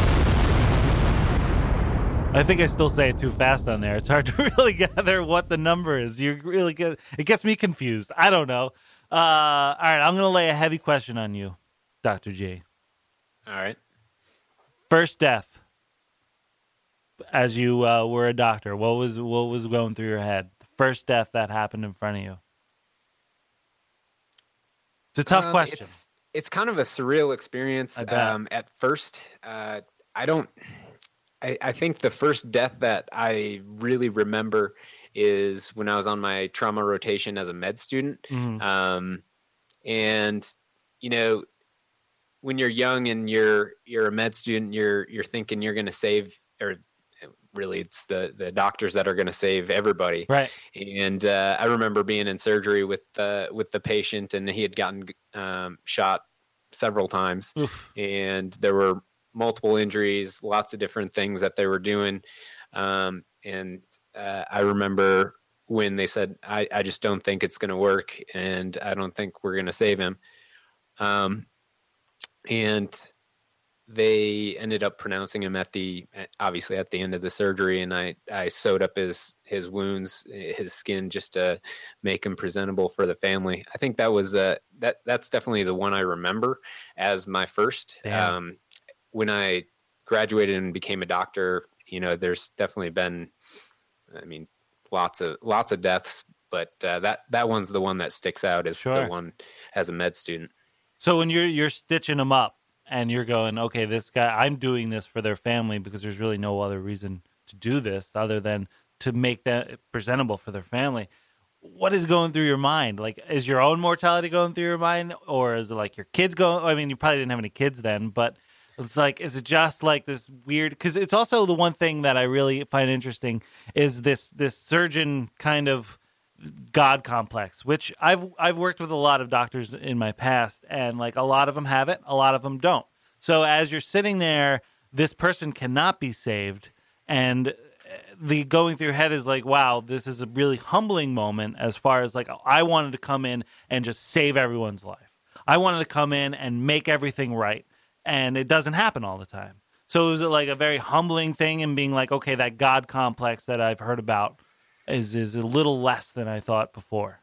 I think I still say it too fast on there. It's hard to really gather what the number is. You really get it gets me confused. I don't know. Uh, all right, I'm gonna lay a heavy question on you, Doctor G. All right. First death, as you uh, were a doctor, what was what was going through your head? The first death that happened in front of you. It's a tough Um, question. It's, it's kind of a surreal experience. I bet. Um, at first, uh, I don't. I, I think the first death that I really remember is when I was on my trauma rotation as a med student. Mhm. Um, and you know, when you're young and you're you're a med student, you're you're thinking you're going to save, or really, it's the the doctors that are going to save everybody. Right. And uh, I remember being in surgery with the with the patient, and he had gotten um, shot several times, Oof. and there were multiple injuries, lots of different things that they were doing. Um, and uh, I remember when they said, I, I just don't think it's going to work, and I don't think we're going to save him. Um, and they ended up pronouncing him at the, obviously at the end of the surgery. And I, I sewed up his, his wounds, his skin, just to make him presentable for the family. I think that was, uh, that that's definitely the one I remember as my first. Damn. Um, when I graduated and became a doctor, you know, there's definitely been, I mean, lots of, lots of deaths, but uh, that, that one's the one that sticks out as Sure. the one as a med student. So when you're you're stitching them up and you're going, okay, this guy, I'm doing this for their family because there's really no other reason to do this other than to make that presentable for their family. What is going through your mind? Like, is your own mortality going through your mind, or is it like your kids going? I mean, you probably didn't have any kids then, but it's like, is it just like this weird? Because it's also the one thing that I really find interesting is this this surgeon kind of God complex, which I've I've worked with a lot of doctors in my past, and like a lot of them have it, a lot of them don't. So as you're sitting there, this person cannot be saved, and the going through your head is like, wow, this is a really humbling moment as far as like, I wanted to come in and just save everyone's life. I wanted to come in and make everything right. And it doesn't happen all the time. So is it like a very humbling thing and being like, okay, that God complex that I've heard about is, is a little less than I thought before?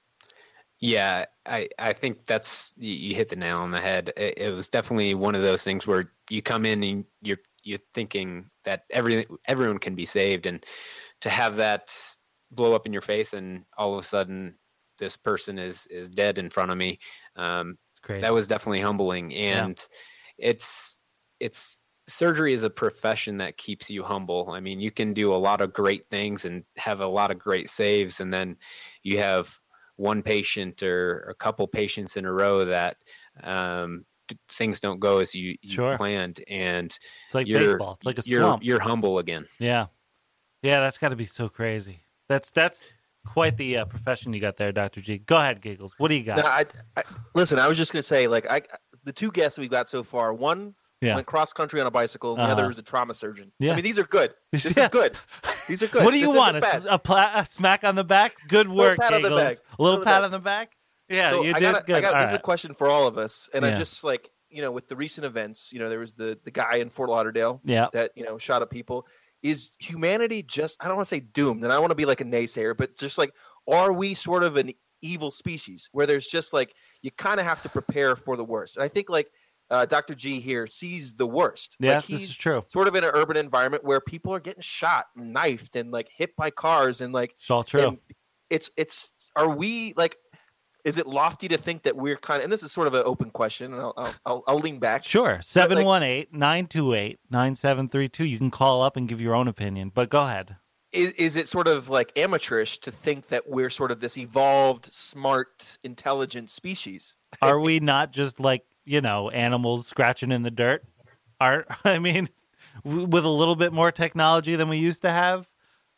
Yeah, I, I think that's, you, you hit the nail on the head. It, it was definitely one of those things where you come in and you're, you're thinking that every, everyone can be saved. And to have that blow up in your face and all of a sudden this person is, is dead in front of me. Um, Great. That was definitely humbling. And yeah. it's, it's, surgery is a profession that keeps you humble. I mean, you can do a lot of great things and have a lot of great saves. And then you have one patient or a couple patients in a row that um, t- things don't go as you, you Sure. planned. And It's like you're, baseball. It's like a you're, slump. You're humble again. Yeah. Yeah, that's got to be so crazy. That's that's quite the uh, profession you got there, Doctor G. Go ahead, Giggles. What do you got? No, I, I, listen, I was just going to say, like, I the two guests we've got so far, one Yeah. went cross country on a bicycle, and the Uh-huh. other was a trauma surgeon. Yeah. I mean, these are good. This Yeah. is good. These are good. What do you This want? isn't A, bad. a, pla- a smack on the back? Good work, pat on the Giggles. back. A little Pat on the pat back. on the back? Yeah, So you I did got, good. I got, All this is a right. question for all of us, and Yeah. I just like you know, with the recent events, you know, there was the the guy in Fort Lauderdale Yeah. that you know shot at people. Is humanity just? I don't want to say doomed, and I don't want to be like a naysayer, but just like, are we sort of an evil species where there's just like you kind of have to prepare for the worst? And I think like uh, Doctor G here sees the worst. Yeah, like, this he's is true. Sort of in an urban environment where people are getting shot, and knifed, and like hit by cars, and like It's all true. and it's it's are we like? Is it lofty to think that we're kind of, and this is sort of an open question, and I'll I'll, I'll, I'll lean back. Sure. seven one eight, nine two eight, nine seven three two. You can call up and give your own opinion, but go ahead. Is, is it sort of like amateurish to think that we're sort of this evolved, smart, intelligent species? Are we not just like, you know, animals scratching in the dirt? Are I mean, w- with a little bit more technology than we used to have?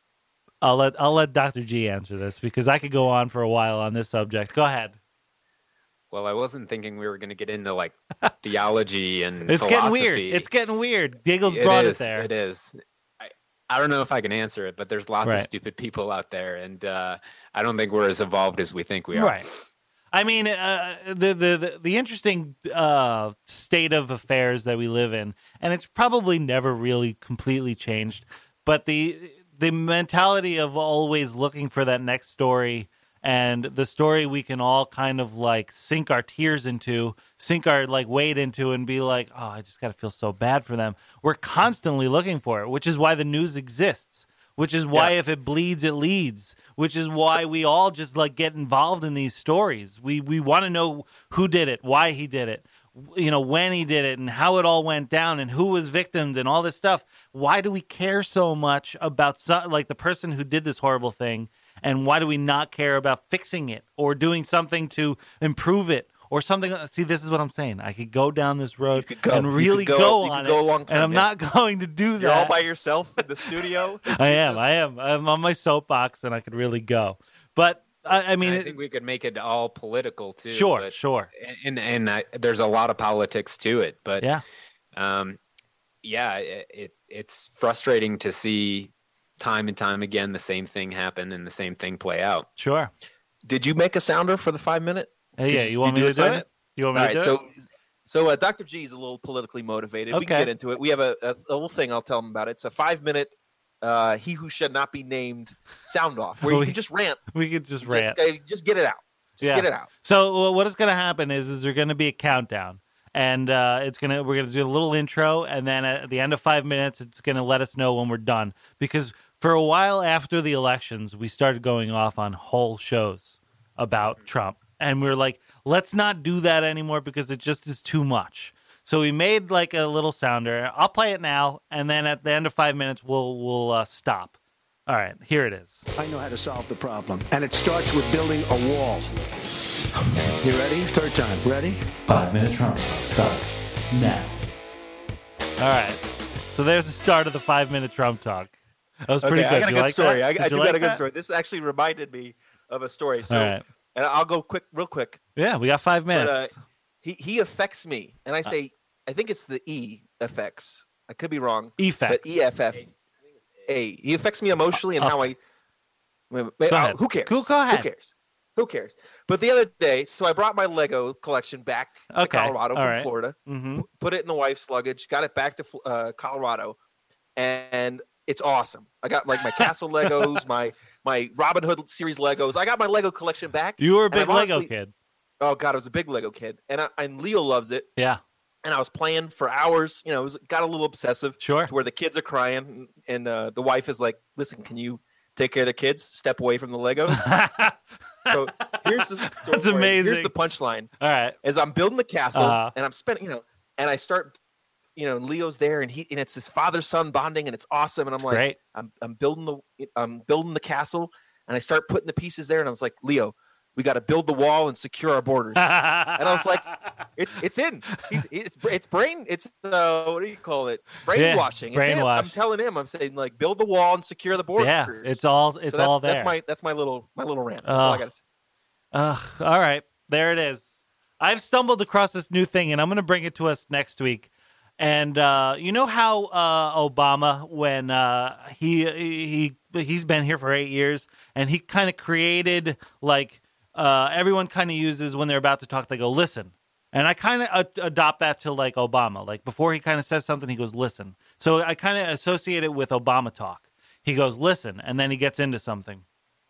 I'll let I'll let Doctor G answer this because I could go on for a while on this subject. Go ahead. Well, I wasn't thinking we were going to get into like theology and It's philosophy. getting weird. It's getting weird. Giggles It brought is, it there. It is. I, I don't know if I can answer it, but there's lots Right. of stupid people out there, and uh, I don't think we're as evolved as we think we are. Right. I mean, uh, the, the the the interesting uh, state of affairs that we live in, and it's probably never really completely changed, but the the mentality of always looking for that next story and the story we can all kind of like sink our tears into, sink our like weight into, and be like, oh, I just got to feel so bad for them. We're constantly looking for it, which is why the news exists. Which is why Yeah. if it bleeds, it leads. Which is why we all just like get involved in these stories. We we want to know who did it, why he did it, you know, when he did it, and how it all went down, and who was victims, and all this stuff. Why do we care so much about some, like the person who did this horrible thing, and why do we not care about fixing it or doing something to improve it? Or something. See, this is what I'm saying. I could go down this road could go. and You really could go, go- you on could go it, a long time, and I'm yeah. not going to do that. You're all by yourself in the studio. I am. I am. I'm on my soapbox, and I could really go. But I, I mean, I it- think we could make it all political too. sure, but- sure. And and I, there's a lot of politics to it, but Yeah. um, yeah, it, it it's frustrating to see time and time again the same thing happen and the same thing play out. Sure. Did you make a sounder for the five minute? Hey, yeah, Did you want me do to a do sign it? You want me All to right, do so it? so uh, Doctor G is a little politically motivated. We can Okay. get into it. We have a, a, a little thing I'll tell him about. It's a five minute uh, "He Who Should Not Be Named" sound off where you We- can just rant. We could just rant. Just, uh, just get it out. Just Yeah. get it out. So well, what is going to happen is, is there's going to be a countdown, and uh, it's gonna we're gonna do a little intro, and then at the end of five minutes, it's going to let us know when we're done. Because for a while after the elections, we started going off on whole shows about Trump, and we were like, let's not do that anymore because it just is too much. So we made like a little sounder. I'll play it now, and then at the end of five minutes, we'll we'll uh, stop. All right, here it is. I know how to solve the problem, and it starts with building a wall. You ready? Third time. Ready? Five Minute Trump starts now. All right. So there's the start of the five-minute Trump talk. That was pretty okay, good. I got a You good like story. that? I, Did I you do like got a good that? story. This actually reminded me of a story. So, All right. and I'll go quick, real quick. Yeah, we got five But, minutes. uh, he he affects me, and I say I think it's the E affects. I could be wrong. Effects. But E F F. Hey, he affects me emotionally and Oh. how I. Wait, Go oh, ahead. who cares? Go- go ahead. Who cares? Who cares? But the other day, so I brought my Lego collection back to Okay. Colorado All from right. Florida. Mm-hmm. Put it in the wife's luggage. Got it back to uh, Colorado, and it's awesome. I got like my Castle Legos, my my Robin Hood series Legos. I got my Lego collection back. You were a and big I've Lego honestly- kid. Oh God, I was a big Lego kid, and I, and Leo loves it. Yeah. And I was playing for hours. You know, it was, got a little obsessive. Sure. To where the kids are crying, and, and uh, the wife is like, "Listen, can you take care of the kids? Step away from the Legos." So here's the story. That's Here's amazing. the punchline. All right. As I'm building the castle, Uh-huh. and I'm spending, you know, and I start, you know, Leo's there, and he and it's this father son bonding, and it's awesome. And I'm like, Great. I'm I'm building the I'm building the castle, and I start putting the pieces there, and I was like, Leo, we got to build the wall and secure our borders. And I was like, it's it's in. He's it's it's brain. It's uh, what do you call it? Brainwashing. Yeah, it's in. brainwash. I'm telling him. I'm saying like build the wall and secure the borders. Yeah, it's all it's So that's, all there. That's my that's my little my little rant. That's all I Ugh. got to say. Ugh, all right, there it is. I've stumbled across this new thing, and I'm going to bring it to us next week. And uh, you know how uh, Obama, when uh, he he he's been here for eight years, and he kind of created like uh, everyone kind of uses when they're about to talk, they go listen. And I kind of a- adopt that to like Obama. Like before he kind of says something, he goes listen. So I kind of associate it with Obama talk. He goes listen, and then he gets into something.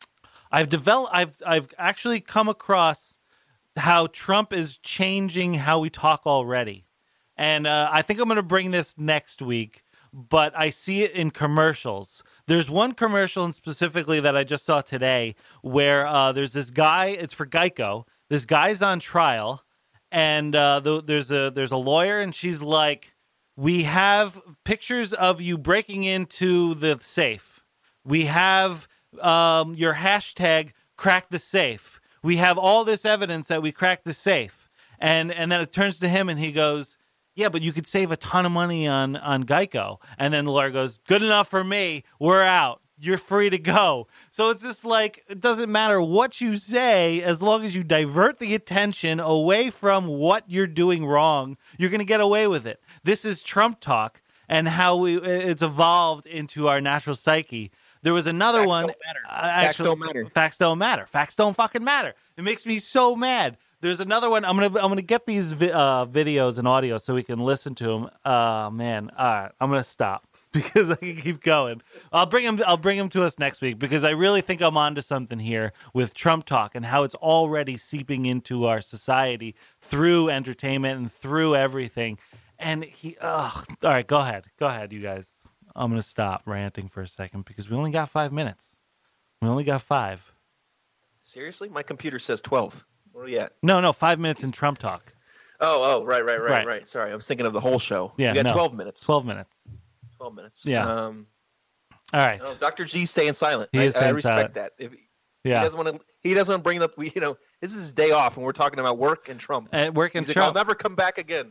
I've developed. I've I've actually come across how Trump is changing how we talk already, and uh, I think I'm going to bring this next week. But I see it in commercials. There's one commercial in specifically that I just saw today where uh, there's this guy. It's for Geico. This guy's on trial, and uh, the, there's a there's a lawyer, and she's like, "We have pictures of you breaking into the safe. We have." Um, your hashtag crack the safe. We have all this evidence that we cracked the safe. And and then it turns to him and he goes, yeah, but you could save a ton of money on, on Geico. And then the lawyer goes, good enough for me. We're out. You're free to go. So it's just like, it doesn't matter what you say, as long as you divert the attention away from what you're doing wrong, you're going to get away with it. This is Trump talk and how we it's evolved into our natural psyche. There was another Facts one. don't matter. uh, Facts actually- don't matter. Facts don't matter. Facts don't fucking matter. It makes me so mad. There's another one. I'm gonna I'm gonna get these vi- uh, videos and audio so we can listen to them. Oh man! All right, I'm gonna stop because I can keep going. I'll bring him. I'll bring him to us next week because I really think I'm onto something here with Trump talk and how it's already seeping into our society through entertainment and through everything. And he. Oh, all right. Go ahead. Go ahead, you guys. I'm going to stop ranting for a second because we only got five minutes. We only got five. Seriously? My computer says twelve. Where are you at? No, no, five minutes in Trump talk. Oh, oh, right, right, right, Right. right. Sorry, I was thinking of the whole show. Yeah, you got no. twelve minutes. twelve minutes. twelve minutes. Yeah. Um, All right. no, Doctor G staying silent. He I, is I staying respect silent. that. If he Yeah. doesn't want to, he doesn't want to bring up. We, you know, this is his day off, and we're talking about work and Trump. Uh, work and He's like, I'll Trump. never come back again.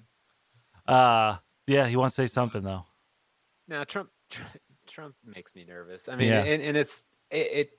Uh, yeah, he wants to say something, though. No, Trump. Tr- Trump makes me nervous. I mean, Yeah. and, and it's it, it.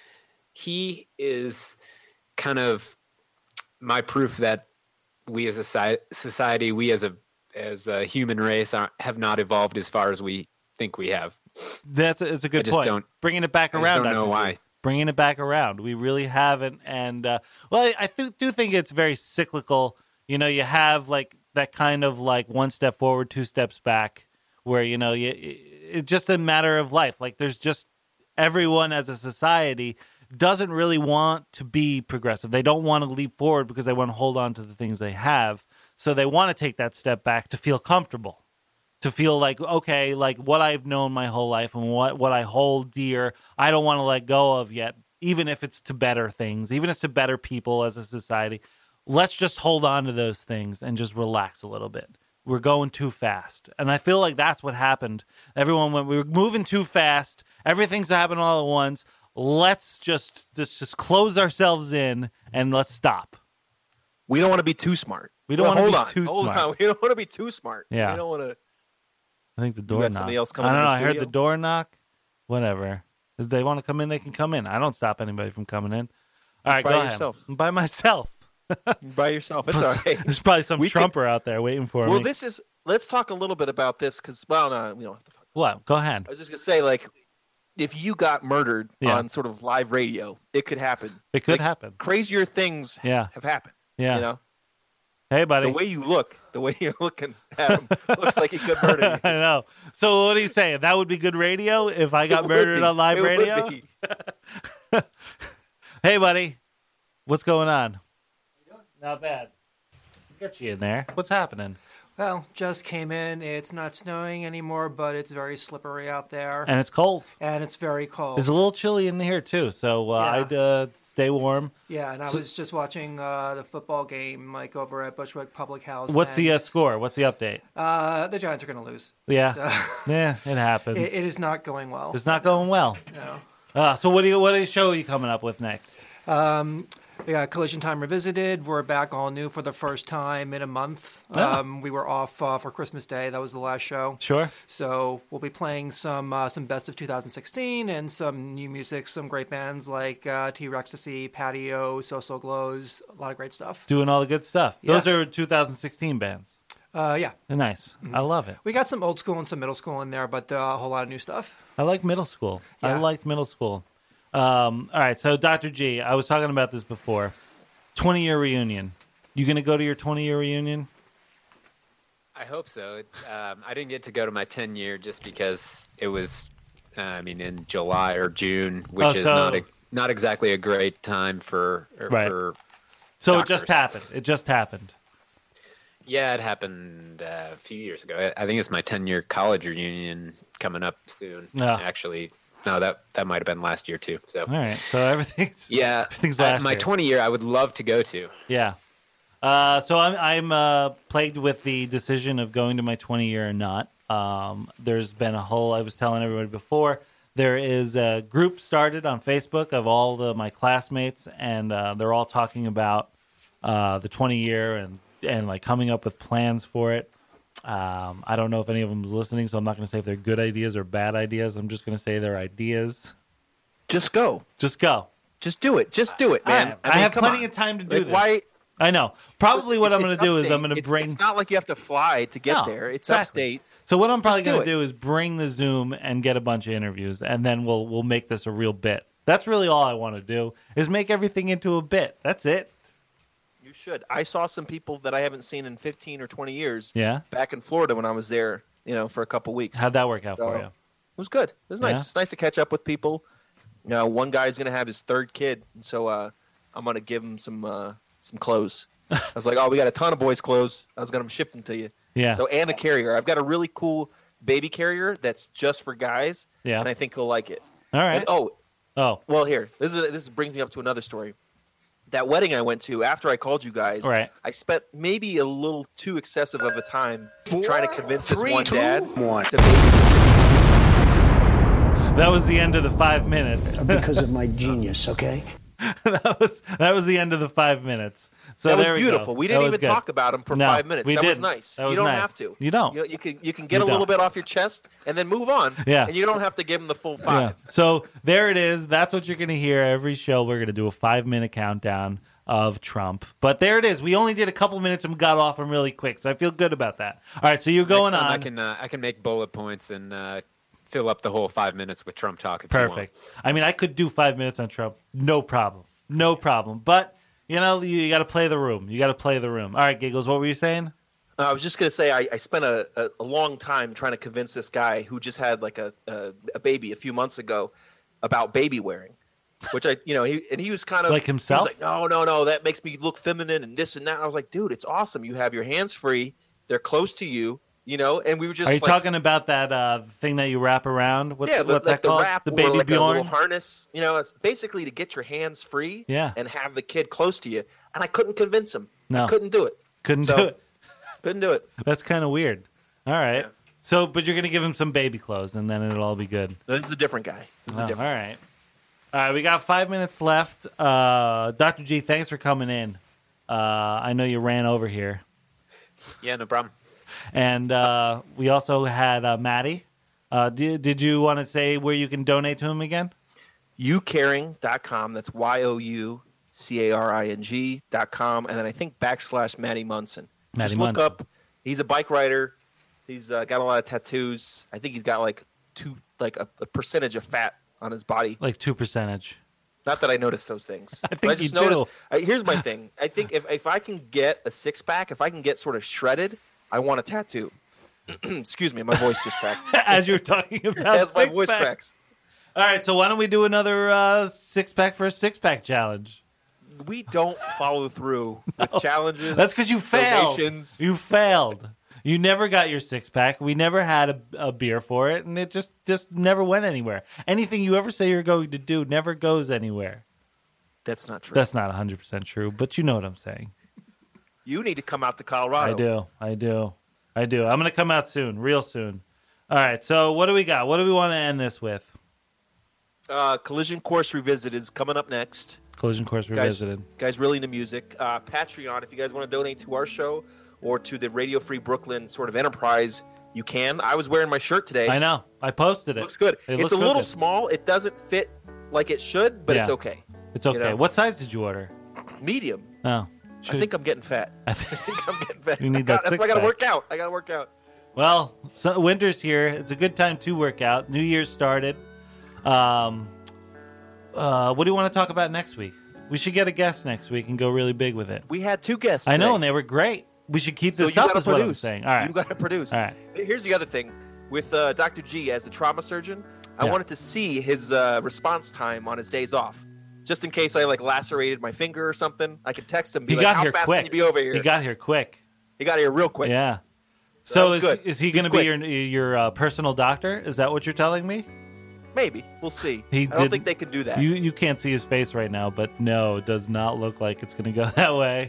He is kind of my proof that we as a soci- society, we as a as a human race, are, have not evolved as far as we think we have. That's a, it's a good I just point. don't- Bringing it back I around. just don't Doctor know G. why. Bringing it back around. We really haven't. And, uh, well, I, I th- do think it's very cyclical. You know, you have like that kind of like one step forward, two steps back, where, you know, you, it's just a matter of life. Like there's just everyone as a society doesn't really want to be progressive. They don't want to leap forward because they want to hold on to the things they have. So they want to take that step back to feel comfortable. To feel like, okay, like what I've known my whole life and what, what I hold dear, I don't want to let go of yet, even if it's to better things, even if it's to better people as a society. Let's just hold on to those things and just relax a little bit. We're going too fast. And I feel like that's what happened. Everyone went, we were moving too fast. Everything's happening all at once. Let's just, just, just close ourselves in and let's stop. We don't want to be too smart. We don't Well, want to hold be on, too hold smart. on. We don't want to be too smart. Yeah. We don't want to. I think the You door got knocked. somebody else I coming don't in know. the I heard the studio? door knock. Whatever. If they want to come in, they can come in. I don't stop anybody from coming in. All right, By go ahead. yourself. By myself. By yourself. It's all right. There's probably some We could- Trumper out there waiting for Well, me. this is. Let's talk a little bit about this because, well, no, we don't have to talk. What? Go ahead. I was just gonna say, like, if you got murdered Yeah. on sort of live radio, it could happen. It could Like, happen. Crazier things Yeah. have happened. Yeah. You know, Hey, buddy. the way you look, the way you're looking at him, looks like he could murder I you. know. So what are you saying? That would be good radio if I got It would murdered be. on live It would radio? be. Hey, buddy. What's going on? Not bad. Get you in there. What's happening? Well, just came in. It's not snowing anymore, but it's very slippery out there. And it's cold. And it's very cold. It's a little chilly in here, too. So uh, Yeah. I'd uh, stay warm. Yeah, and I So- was just watching uh, the football game, like, over at Bushwick Public House. What's and, the uh, score? What's the update? Uh, the Giants are going to lose. Yeah. So, Yeah, it happens. it, it is not going well. It's not going well. No. Uh, so what do you what do you show are you coming up with next? Um, we got Collision Time Revisited. We're back all new for the first time in a month. Oh. Um, we were off uh, for Christmas Day. That was the last show. Sure. So we'll be playing some uh, some best of two thousand sixteen and some new music, some great bands like uh, T-Rextasy, Patio, So So Glows, a lot of great stuff. Doing all the good stuff. Yeah. Those are two thousand sixteen bands. Uh, yeah. Nice. I love it. We got some old school and some middle school in there, but uh, a whole lot of new stuff. I like middle school. I Yeah. liked middle school. Um, all right, so Doctor G, I was talking about this before. twenty-year reunion. You going to go to your twenty-year reunion? I hope so. It, um, I didn't get to go to my ten year just because it was, uh, I mean, in July or June, which Oh, is so- not a, not exactly a great time for or Right. for. So it doctors. just happened. It just happened. Yeah, it happened uh, a few years ago. I I think it's my ten year college reunion coming up soon. Yeah. Actually, no, that that might have been last year too. So All right, so everything's yeah, everything's uh, last my year. twenty year I would love to go to. Yeah. Uh, so I'm I'm uh, plagued with the decision of going to my twenty year or not. Um, there's been a whole. I was telling everybody before. There is a group started on Facebook of all the my classmates, and uh, they're all talking about uh, the twenty year and and like coming up with plans for it. Um, I don't know if any of them is listening, so I'm not going to say if they're good ideas or bad ideas. I'm just going to say they're ideas. Just go. Just go. Just do it. Just do it, man. I, I, mean, have come plenty on. of time to do Like, this. Why? I know. Probably what I'm It's going to do is upstate. I'm going to It's- bring. It's not like you have to fly to get No, there. It's exactly. upstate. So what I'm probably Just do going to it. do is bring the Zoom and get a bunch of interviews, and then we'll we'll make this a real bit. That's really all I want to do is make everything into a bit. That's it. You should. I saw some people that I haven't seen in fifteen or twenty years. Yeah. Back in Florida when I was there, you know, for a couple weeks. How'd that work out So, for you? It was good. It was nice. Yeah? It's nice to catch up with people. You know, one guy's gonna have his third kid, and so uh, I'm gonna give him some uh, some clothes. I was like, oh, we got a ton of boys' clothes. I was gonna ship them to you. Yeah. So and a carrier. I've got a really cool baby carrier that's just for guys. Yeah. And I think he'll like it. All right. And, oh, Oh, well, here. This is this brings me up to another story. That wedding I went to after I called you guys, Right. I spent maybe a little too excessive of a time trying to convince this three, one two, dad one. to baby. that was the end of the five minutes. Because of my genius, okay? that was that was the end of the five minutes. So that was there we beautiful. go. We That didn't was even good. talk about him for No, five minutes. we that was didn't. nice. That was you don't nice. have to. You don't. You, know, you can you can get You a little don't. bit off your chest and then move on. Yeah. And you don't have to give him the full Yeah. five. So there it is. That's what you're going to hear every show. We're going to do a five minute countdown of Trump. But there it is. We only did a couple minutes and got off them really quick. So I feel good about that. All right. So you're going Next time on. I can uh, I can make bullet points and uh, fill up the whole five minutes with Trump talk. If you want. Perfect. I mean, I could do five minutes on Trump. No problem. No problem. But, you know, you, you got to play the room. You got to play the room. All right, Giggles, what were you saying? Uh, I was just gonna say I, I spent a, a, a long time trying to convince this guy who just had like a, a a baby a few months ago about baby wearing, which I you know he and he was kind of Like himself? He was like, no, no, no, that makes me look feminine and this and that. I was like, dude, it's awesome. You have your hands free. They're close to you. You know, and we were just Are you like, talking about that uh, thing that you wrap around? What, yeah, the, what's like that the called? wrap the or baby like a Bjorn? little harness. You know, it's basically to get your hands free. Yeah. and have the kid close to you. And I couldn't convince him. No. I couldn't do it. Couldn't So- do it. Couldn't do it. That's kind of weird. All right. Yeah. So, but you're going to give him some baby clothes, and then it'll all be good. This is a different guy. This is Oh, a different. all right. All right, we got five minutes left. Uh, Doctor G, thanks for coming in. Uh, I know you ran over here. Yeah, no problem. And uh, we also had uh, Maddie. Uh, did, did you want to say where you can donate to him again? you caring dot com. That's Y O U C A R I N G dot com. And then I think backslash Matty Munson. Matty Just look Munson. up. He's a bike rider. He's uh, got a lot of tattoos. I think he's got like two, like a, a percentage of fat on his body. Like two percentage. Not that I notice those things. I But think I just you do. notice. I, here's my thing. I think if if I can get a six pack, if I can get sort of shredded, I want a tattoo. Excuse me, my voice just cracked. As you were talking about As my six voice pack. cracks. All right, so why don't we do another uh, six pack for a six pack challenge? We don't follow through with challenges. That's because you failed. donations. You failed. You never got your six pack. We never had a, a beer for it, and it just just never went anywhere. Anything you ever say you're going to do never goes anywhere. That's not true. That's not one hundred percent true, but you know what I'm saying. You need to come out to Colorado. I do. I do. I do. I'm going to come out soon, real soon. All right, so what do we got? What do we want to end this with? Uh, Collision Course Revisited is coming up next. Collision Course Revisited. Guys, guys really into music. Uh, Patreon, if you guys want to donate to our show or to the Radio Free Brooklyn sort of enterprise, you can. I was wearing my shirt today. I know. I posted it. Looks good. It it's looks a little good. small. It doesn't fit like it should, but it's Yeah. okay. It's okay. You know? What size did you order? Medium. Oh. I think I'm getting fat. I think, I think I'm getting fat. You need I got- that That's why I got to six-pack. work out. I got to work out. Well, so winter's here. It's a good time to work out. New Year's started. Um, uh, what do you want to talk about next week? We should get a guest next week and go really big with it. We had two guests I know, today. and they were great. We should keep So this you up, gotta is what I'm produce. saying. All right. You got to produce. All right. Here's the other thing. With uh, Doctor G as a trauma surgeon, I Yeah. wanted to see his uh, response time on his days off. Just in case I like lacerated my finger or something, I could text him. Be He like, got "How here fast quick. can you be over here?" He got here quick. He got here real quick. Yeah. So So that was is, good. is he He's going to be quick. your your uh, personal doctor? Is that what you're telling me? Maybe we'll see. He I don't didn't- think they can do that. You you can't see his face right now, but no, it does not look like it's going to go that way.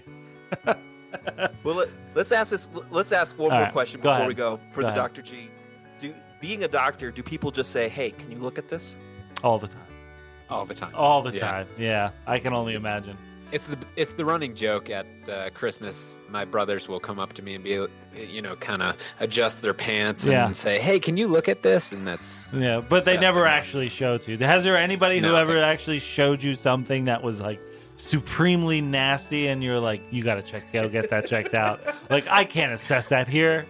Well, let, let's ask this. Let's ask one All more right, question go before ahead. we go for Go the ahead. Doctor G. Do being a doctor, do people just say, "Hey, can you look at this?" All the time. all the time. All the Yeah. time. Yeah, I can only imagine. It's the it's the running joke at uh, Christmas. My brothers will come up to me and be, you know, kind of adjust their pants Yeah. and say, "Hey, can you look at this?" And that's Yeah, but they disgusting. never actually showed you. Has there anybody who No. ever actually showed you something that was like supremely nasty, and you're like, you got to check, go get that checked out? Like, I can't assess that here.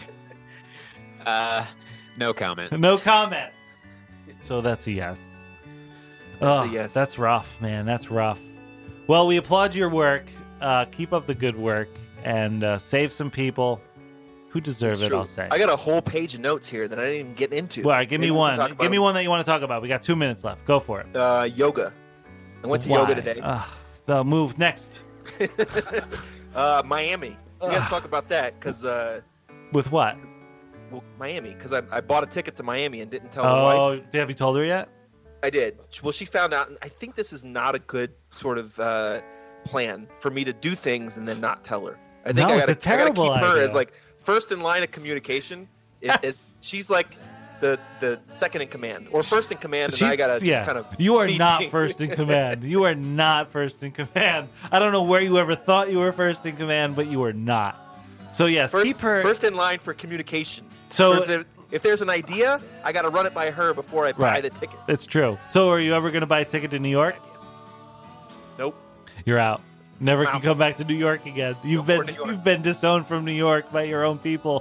Uh, no comment. No comment. So that's a yes. That's a Oh, yes. That's rough, man. That's rough. Well, we applaud your work. Uh, keep up the good work and uh, save some people who deserve It's it. true. I'll say. I got a whole page of notes here that I didn't even get into. All right, give Maybe me we can one. talk Give about me one that you want to talk about. We got two minutes left. Go for it. Uh, yoga. I went to Why? yoga today. Ugh, the move next. Uh, Miami. We got to talk about that because, uh, With what? well, Miami. Because I, I bought a ticket to Miami and didn't tell my wife. Oh, have you told her yet? I did. Well, she found out, and I think this is not a good sort of uh, plan for me to do things and then not tell her. I think No, I it's gotta, a terrible I gotta keep her idea. as like first in line of communication. Is, Yes. is she's like the the second in command or first in command, and She's- I gotta yeah. just kind of. You are feed not me. first in command. You are not first in command. I don't know where you ever thought you were first in command, but you are not. So yes, First, keep her. first in line for communication. So- if, there, if there's an idea, I got to run it by her before I buy Right. the ticket. It's true. So are you ever going to buy a ticket to New York? Nope. You're out. Never I'm can out. come back to New York again. You've No more been New York. you've been disowned from New York by your own people.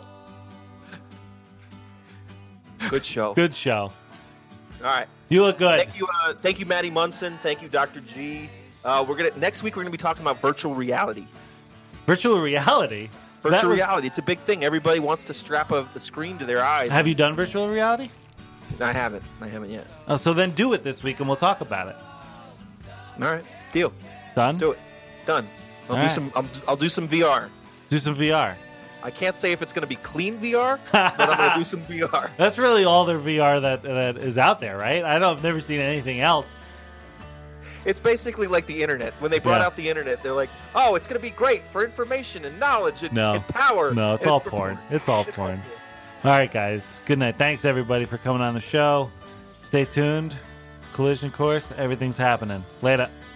Good show. Good show. All right. You look good. Thank you, uh, thank you, Maddie Munson. Thank you, Doctor G. Uh, we're gonna next week. We're gonna be talking about virtual reality. Virtual reality. That Virtual was- reality. It's a big thing. Everybody wants to strap a, a screen to their eyes. Have you done virtual reality? I haven't. I haven't yet. Oh, so then do it this week and we'll talk about it. All right. Deal. Done? Let's do it. Done. I'll All do right. some. I'll, I'll do some V R. Do some V R. I can't say if it's gonna be clean V R, but I'm gonna do some V R. That's really all their V R that that is out there, right? I don't. I've never seen anything else. It's basically like the internet. When they brought Yeah. out the internet, they're like, "Oh, it's gonna be great for information and knowledge and, No. and power." No, it's And all for porn. It's all porn. All right, guys. Good night. Thanks everybody for coming on the show. Stay tuned. Collision Course. Everything's happening. Later.